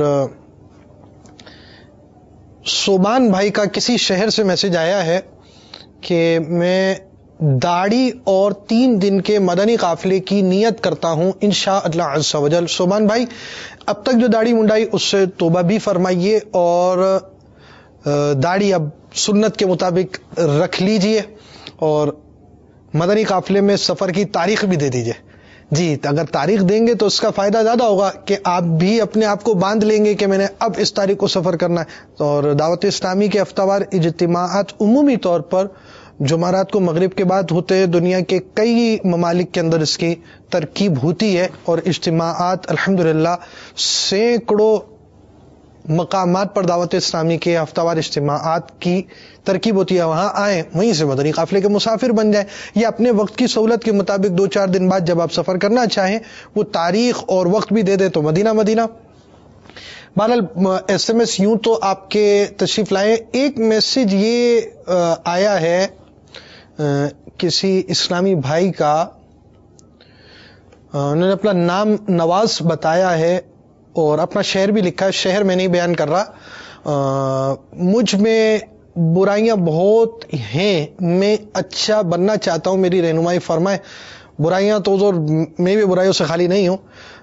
صوبان بھائی کا کسی شہر سے میسج آیا ہے کہ میں داڑھی اور 3 دن کے مدنی قافلے کی نیت کرتا ہوں انشاءاللہ عز و جل۔ صوبان بھائی اب تک جو داڑھی منڈائی اس سے توبہ بھی فرمائیے، اور داڑھی اب سنت کے مطابق رکھ لیجئے، اور مدنی قافلے میں سفر کی تاریخ بھی دے دیجئے۔ جی اگر تاریخ دیں گے تو اس کا فائدہ زیادہ ہوگا کہ آپ بھی اپنے آپ کو باندھ لیں گے کہ میں نے اب اس تاریخ کو سفر کرنا ہے۔ اور دعوت اسلامی کے ہفتہ وار اجتماعات عمومی طور پر جمعرات کو مغرب کے بعد ہوتے ہیں، دنیا کے کئی ممالک کے اندر اس کی ترکیب ہوتی ہے، اور اجتماعات الحمدللہ سینکڑوں مقامات پر دعوت اسلامی کے ہفتہ وار اجتماعات کی ترکیب ہوتی ہے۔ وہاں آئیں، وہیں سے مدنی قافلے کے مسافر بن جائیں، یا اپنے وقت کی سہولت کے مطابق 2-4 دن بعد جب آپ سفر کرنا چاہیں وہ تاریخ اور وقت بھی دے دیں تو مدینہ بہرحال SMS یوں تو آپ کے تشریف لائیں۔ ایک میسج یہ آیا ہے کسی اسلامی بھائی کا، انہوں نے اپنا نام نواز بتایا ہے اور اپنا شہر بھی لکھا ہے، شہر میں نہیں بیان کر رہا۔ مجھ میں برائیاں بہت ہیں، میں اچھا بننا چاہتا ہوں، میری رہنمائی فرمائیں۔ برائیاں تو میں بھی برائیوں سے خالی نہیں ہوں،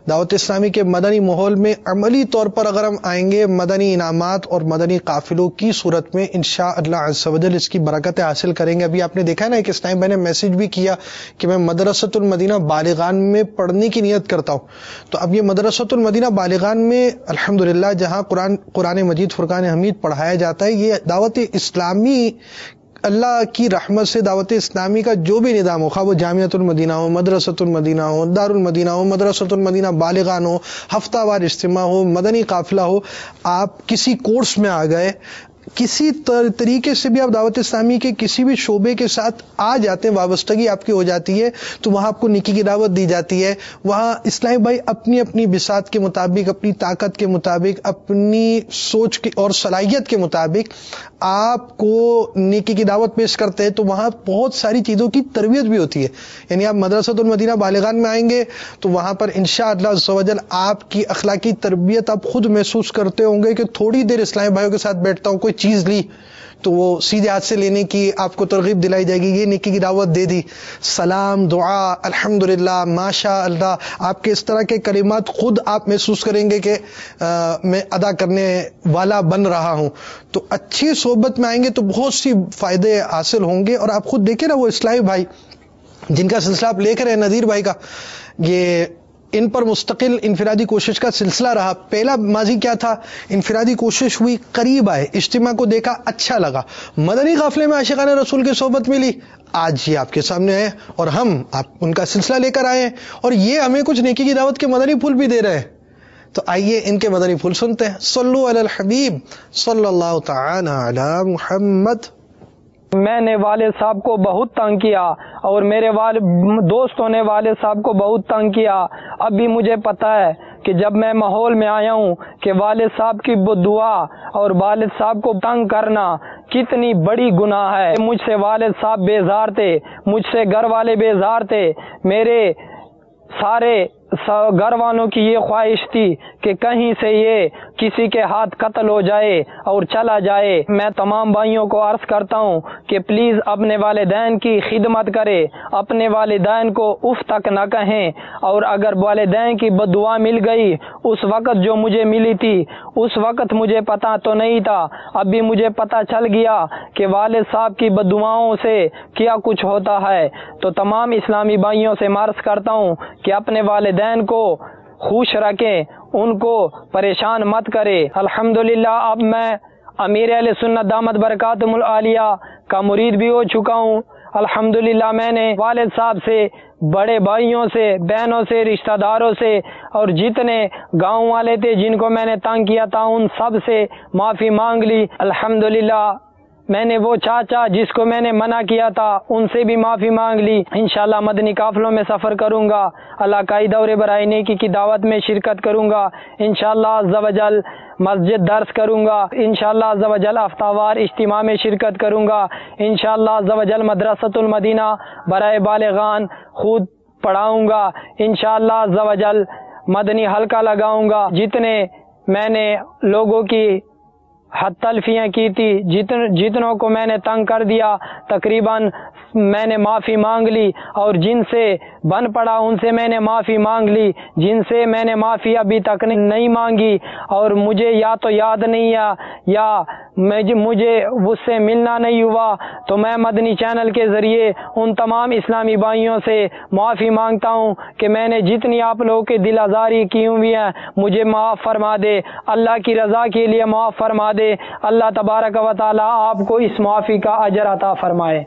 دعوت اسلامی کے مدنی ماحول میں عملی طور پر اگر ہم آئیں گے مدنی انعامات اور مدنی قافلوں کی صورت میں انشاءاللہ عز و جل اس کی برکتیں حاصل کریں گے. ابھی آپ نے دیکھا نا کہ اسلام بھائی نے میسج بھی کیا کہ میں مدرسۃ المدینہ بالغان میں پڑھنے کی نیت کرتا ہوں. تو اب یہ مدرسۃ المدینہ بالغان میں الحمدللہ جہاں قرآن مجید فرقان حمید پڑھایا جاتا ہے، یہ دعوت اسلامی اللہ کی رحمت سے دعوت اسلامی کا جو بھی نظام ہو، خواہ وہ جامعۃ المدینہ ہو، مدرسۃ المدینہ ہو، دار المدینہ ہو، مدرسۃ المدینہ بالغان ہو، ہفتہ وار اجتماع ہو، مدنی قافلہ ہو، آپ کسی کورس میں آ گئے، کسی طریقے سے بھی آپ دعوت اسلامی کے کسی بھی شعبے کے ساتھ آ جاتے ہیں، وابستگی آپ کی ہو جاتی ہے، تو وہاں آپ کو نیکی کی دعوت دی جاتی ہے. وہاں اسلامی بھائی اپنی اپنی بساط کے مطابق، اپنی طاقت کے مطابق، اپنی سوچ کی اور صلاحیت کے مطابق آپ کو نیکی کی دعوت پیش کرتے ہیں. تو وہاں بہت ساری چیزوں کی تربیت بھی ہوتی ہے. یعنی آپ مدرسۃ المدینہ بالغان میں آئیں گے تو وہاں پر انشاءاللہ عز و جل آپ کی اخلاقی تربیت آپ خود محسوس کرتے ہوں گے کہ تھوڑی دیر اسلامی بھائیوں کے ساتھ بیٹھتا ہوں، کوئی چیز لی تو وہ سیدھے ہاتھ سے لینے کی آپ کو ترغیب دلائی جائے گی، یہ نیکی کی دعوت دے دی، سلام، دعا، الحمدللہ، ماشاء اللہ، آپ کے اس طرح کے کلمات خود آپ محسوس کریں گے کہ میں ادا کرنے والا بن رہا ہوں. تو اچھی صحبت میں آئیں گے تو بہت سی فائدے حاصل ہوں گے. اور آپ خود دیکھیں نا وہ اسلامی بھائی جن کا سلسلہ آپ لے کر ہیں، نذیر بھائی کا، یہ ان پر مستقل انفرادی کوشش کا سلسلہ رہا. پہلا ماضی کیا تھا؟ انفرادی کوشش ہوئی، قریب آئے، اجتماع کو دیکھا، اچھا لگا، مدنی قافلے میں عاشقان رسول کی صحبت ملی، آج یہ آپ کے سامنے ہے اور ہم آپ ان کا سلسلہ لے کر آئے ہیں اور یہ ہمیں کچھ نیکی کی دعوت کے مدنی پھول بھی دے رہے ہیں. تو آئیے ان کے مدنی پھول سنتے ہیں. صلو علی الحبیب صلی اللہ تعالی علی محمد. میں نے والد صاحب کو بہت تنگ کیا اور میرے دوستوں نے والد صاحب کو بہت تنگ کیا. اب بھی مجھے پتا ہے کہ جب میں ماحول میں آیا ہوں کہ والد صاحب کی دعا اور والد صاحب کو تنگ کرنا کتنی بڑی گناہ ہے. مجھ سے والد صاحب بیزار تھے، مجھ سے گھر والے بیزار تھے، میرے سارے گھر والوں کی یہ خواہش تھی کہ کہیں سے یہ کسی کے ہاتھ قتل ہو جائے اور چلا جائے. میں تمام بھائیوں کو عرض کرتا ہوں کہ پلیز اپنے والدین کی خدمت کرے، اپنے والدین کو اف تک نہ کہیں. اور اگر والدین کی بددعا مل گئی، اس وقت جو مجھے ملی تھی اس وقت مجھے پتا تو نہیں تھا، اب بھی مجھے پتا چل گیا کہ والد صاحب کی بددعاؤں سے کیا کچھ ہوتا ہے. تو تمام اسلامی بھائیوں سے عرض کرتا ہوں کہ اپنے والدین کو خوش رکھیں، ان کو پریشان مت کرے. الحمدللہ اب میں امیر اہل سنت دامت برکاتہم العالیہ کا مرید بھی ہو چکا ہوں. الحمدللہ میں نے والد صاحب سے، بڑے بھائیوں سے، بہنوں سے، رشتہ داروں سے اور جتنے گاؤں والے تھے جن کو میں نے تنگ کیا تھا ان سب سے معافی مانگ لی. الحمدللہ میں نے وہ چاچا جس کو میں نے منع کیا تھا ان سے بھی معافی مانگ لی. انشاءاللہ مدنی قافلوں میں سفر کروں گا، علاقائی دورے برائے نیکی کی دعوت میں شرکت کروں گا، انشاءاللہ عز و جل مسجد درس کروں گا، انشاءاللہ عز و جل ہفتہ وار اجتماع میں شرکت کروں گا، انشاءاللہ عز و جل مدرسۃ المدینہ برائے بالغان خود پڑھاؤں گا، انشاءاللہ عز و جل مدنی حلقہ لگاؤں گا. جتنے میں نے لوگوں کی حد تلفیاں کی تھی، جتنوں کو میں نے تنگ کر دیا تقریباً میں نے معافی مانگ لی، اور جن سے بن پڑا ان سے میں نے معافی مانگ لی، جن سے میں نے معافی ابھی تک نہیں مانگی اور مجھے یا تو یاد نہیں یا مجھے اس سے ملنا نہیں ہوا، تو میں مدنی چینل کے ذریعے ان تمام اسلامی بھائیوں سے معافی مانگتا ہوں کہ میں نے جتنی آپ لوگوں کے دل آزاری کی ہوئی ہیں مجھے معاف فرما دے، اللہ کی رضا کے لیے معاف فرما دے. اللہ تبارک و تعالی آپ کو اس معافی کا اجر عطا فرمائے.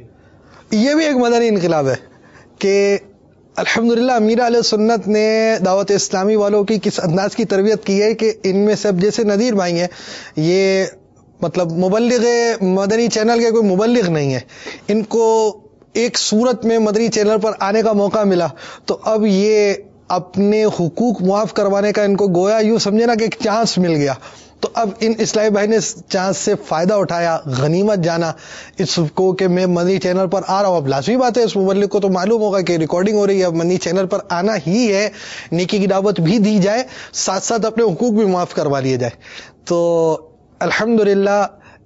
یہ بھی ایک مدنی انقلاب ہے کہ الحمدللہ امیر علیہ سنت نے دعوت اسلامی والوں کی کس انداز کی تربیت کی ہے کہ ان میں سب جیسے نذیر بھائی ہیں، یہ مطلب مبلغ مدنی چینل کے کوئی مبلغ نہیں ہے، ان کو ایک صورت میں مدنی چینل پر آنے کا موقع ملا تو اب یہ اپنے حقوق معاف کروانے کا ان کو گویا یوں سمجھے نا کہ ایک چانس مل گیا. تو اب ان اسلامی بھائی نے اس چانس سے فائدہ اٹھایا، غنیمت جانا اس کو کہ میں مدنی چینل پر آ رہا ہوں. اب لازمی بات ہے اس مبلغ کو تو معلوم ہوگا کہ ریکارڈنگ ہو رہی ہے، اب مدنی چینل پر آنا ہی ہے، نیکی کی دعوت بھی دی جائے، ساتھ ساتھ اپنے حقوق بھی معاف کروا لیے جائے. تو الحمدللہ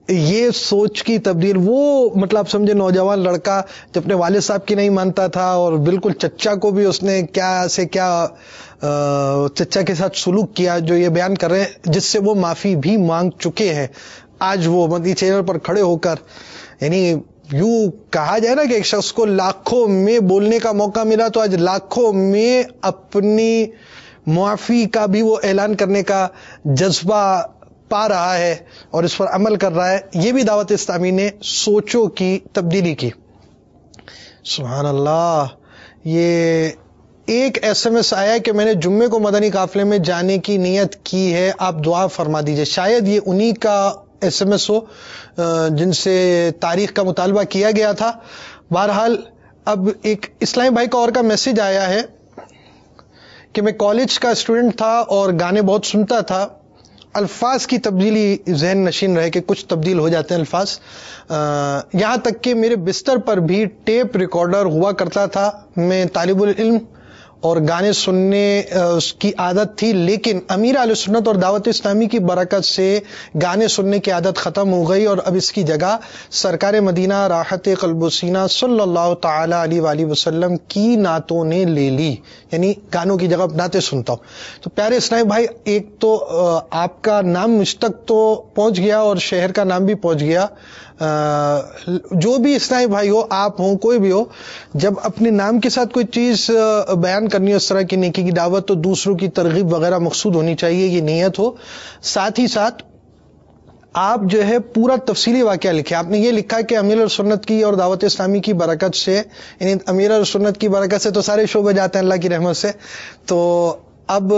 یہ سوچ کی تبدیل، وہ مطلب سمجھے نوجوان لڑکا جو اپنے والد صاحب کی نہیں مانتا تھا اور بالکل چچا کو بھی اس نے کیا سے کیا چچا کے ساتھ سلوک کیا، جو یہ بیان کر رہے ہیں، جس سے وہ معافی بھی مانگ چکے ہیں. آج وہ مدنی چینل پر کھڑے ہو کر، یعنی یوں کہا جائے نا کہ ایک شخص کو لاکھوں میں بولنے کا موقع ملا تو آج لاکھوں میں اپنی معافی کا بھی وہ اعلان کرنے کا جذبہ پا رہا ہے اور اس پر عمل کر رہا ہے. یہ بھی دعوت اسلامی نے سوچوں کی تبدیلی کی. سبحان اللہ. یہ ایک SMS آیا کہ میں نے جمعے کو مدنی قافلے میں جانے کی نیت کی ہے، آپ دعا فرما دیجئے. شاید یہ انہی کا SMS ہو جن سے تاریخ کا مطالبہ کیا گیا تھا. بہرحال اب ایک اسلامی بھائی کا اور کا میسج آیا ہے کہ میں کالج کا اسٹوڈنٹ تھا اور گانے بہت سنتا تھا. الفاظ کی تبدیلی ذہن نشین رہے کہ کچھ تبدیل ہو جاتے ہیں الفاظ. یہاں تک کہ میرے بستر پر بھی ٹیپ ریکارڈر ہوا کرتا تھا. میں طالب العلم اور گانے سننے کی عادت تھی، لیکن امیر اہل سنت اور دعوت اسلامی کی برکت سے گانے سننے کی عادت ختم ہو گئی اور اب اس کی جگہ سرکار مدینہ راحت قلب و سینہ صلی اللہ تعالی علیہ وآلہ وسلم کی نعتوں نے لے لی، یعنی گانوں کی جگہ نعتیں سنتا ہوں. تو پیارے اسلامی بھائی، ایک تو آپ کا نام مجھ تک تو پہنچ گیا اور شہر کا نام بھی پہنچ گیا. جو بھی اسلامی بھائی ہو، آپ ہوں کوئی بھی ہو، جب اپنے نام کے ساتھ کوئی چیز بیان کرنی ہو اس طرح کی نیکی کی دعوت، تو دوسروں کی ترغیب وغیرہ مقصود ہونی چاہیے، یہ نیت ہو. ساتھ ہی ساتھ آپ جو ہے پورا تفصیلی واقعہ لکھے. آپ نے یہ لکھا کہ امیر السنت کی اور دعوت اسلامی کی برکت سے، یعنی امیر السنت کی برکت سے تو سارے شعبے جاتے ہیں اللہ کی رحمت سے. تو اب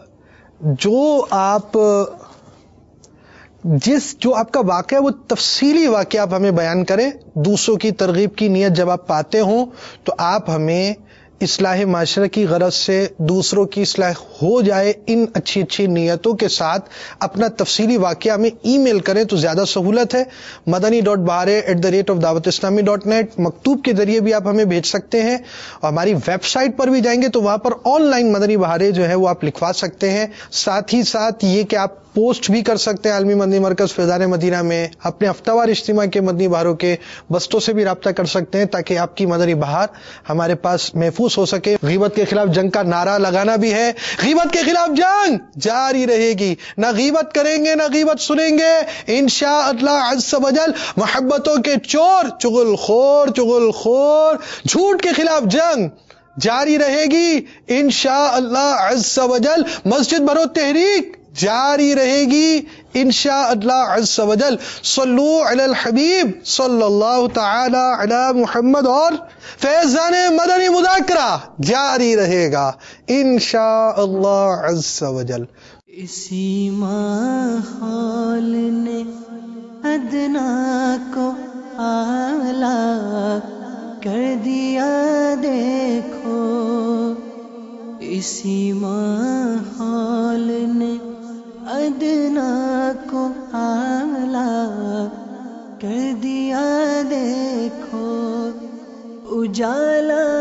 جو آپ کا واقعہ، وہ تفصیلی واقعہ آپ ہمیں بیان کریں. دوسروں کی ترغیب کی نیت جب آپ پاتے ہوں تو آپ ہمیں اصلاح معاشرہ کی غرض سے دوسروں کی اصلاح ہو جائے، ان اچھی اچھی نیتوں کے ساتھ اپنا تفصیلی واقعہ ہمیں ای میل کریں تو زیادہ سہولت ہے. madani.bahare@dawatisnami.net مکتوب کے ذریعے بھی آپ ہمیں بھیج سکتے ہیں، اور ہماری ویب سائٹ پر بھی جائیں گے تو وہاں پر آن لائن مدنی بہارے جو ہے وہ آپ لکھوا سکتے ہیں. ساتھ ہی ساتھ یہ کہ آپ پوسٹ بھی کر سکتے ہیں عالمی مدنی مرکز فیضان مدینہ میں، اپنے ہفتہ وار اجتماع کے مدنی بہاروں کے بستوں سے بھی رابطہ کر سکتے ہیں تاکہ آپ کی مدنی بہار ہمارے پاس محفوظ ہو سکے. غیبت کے خلاف جنگ کا نعرہ لگانا بھی ہے. غیبت کے خلاف جنگ جاری رہے گی، نہ غیبت کریں گے نہ غیبت سنیں گے انشاءاللہ عز و جل. محبتوں کے چور، چغل خور جھوٹ کے خلاف جنگ جاری رہے گی انشاءاللہ عز و جل. مسجد بھرو تحریک جاری رہے گی انشاءاللہ عز و جل. صلو علی الحبیب صلی اللہ تعالی علی محمد. اور فیضان مدنی مذاکرہ جاری رہے گا انشاءاللہ عز و جل. اسی ماحول نے ادنا کو اعلیٰ کر دیا دیکھو، اسی ماحول نے ادنا کو اعلیٰ کر دیا دیکھو. اجالا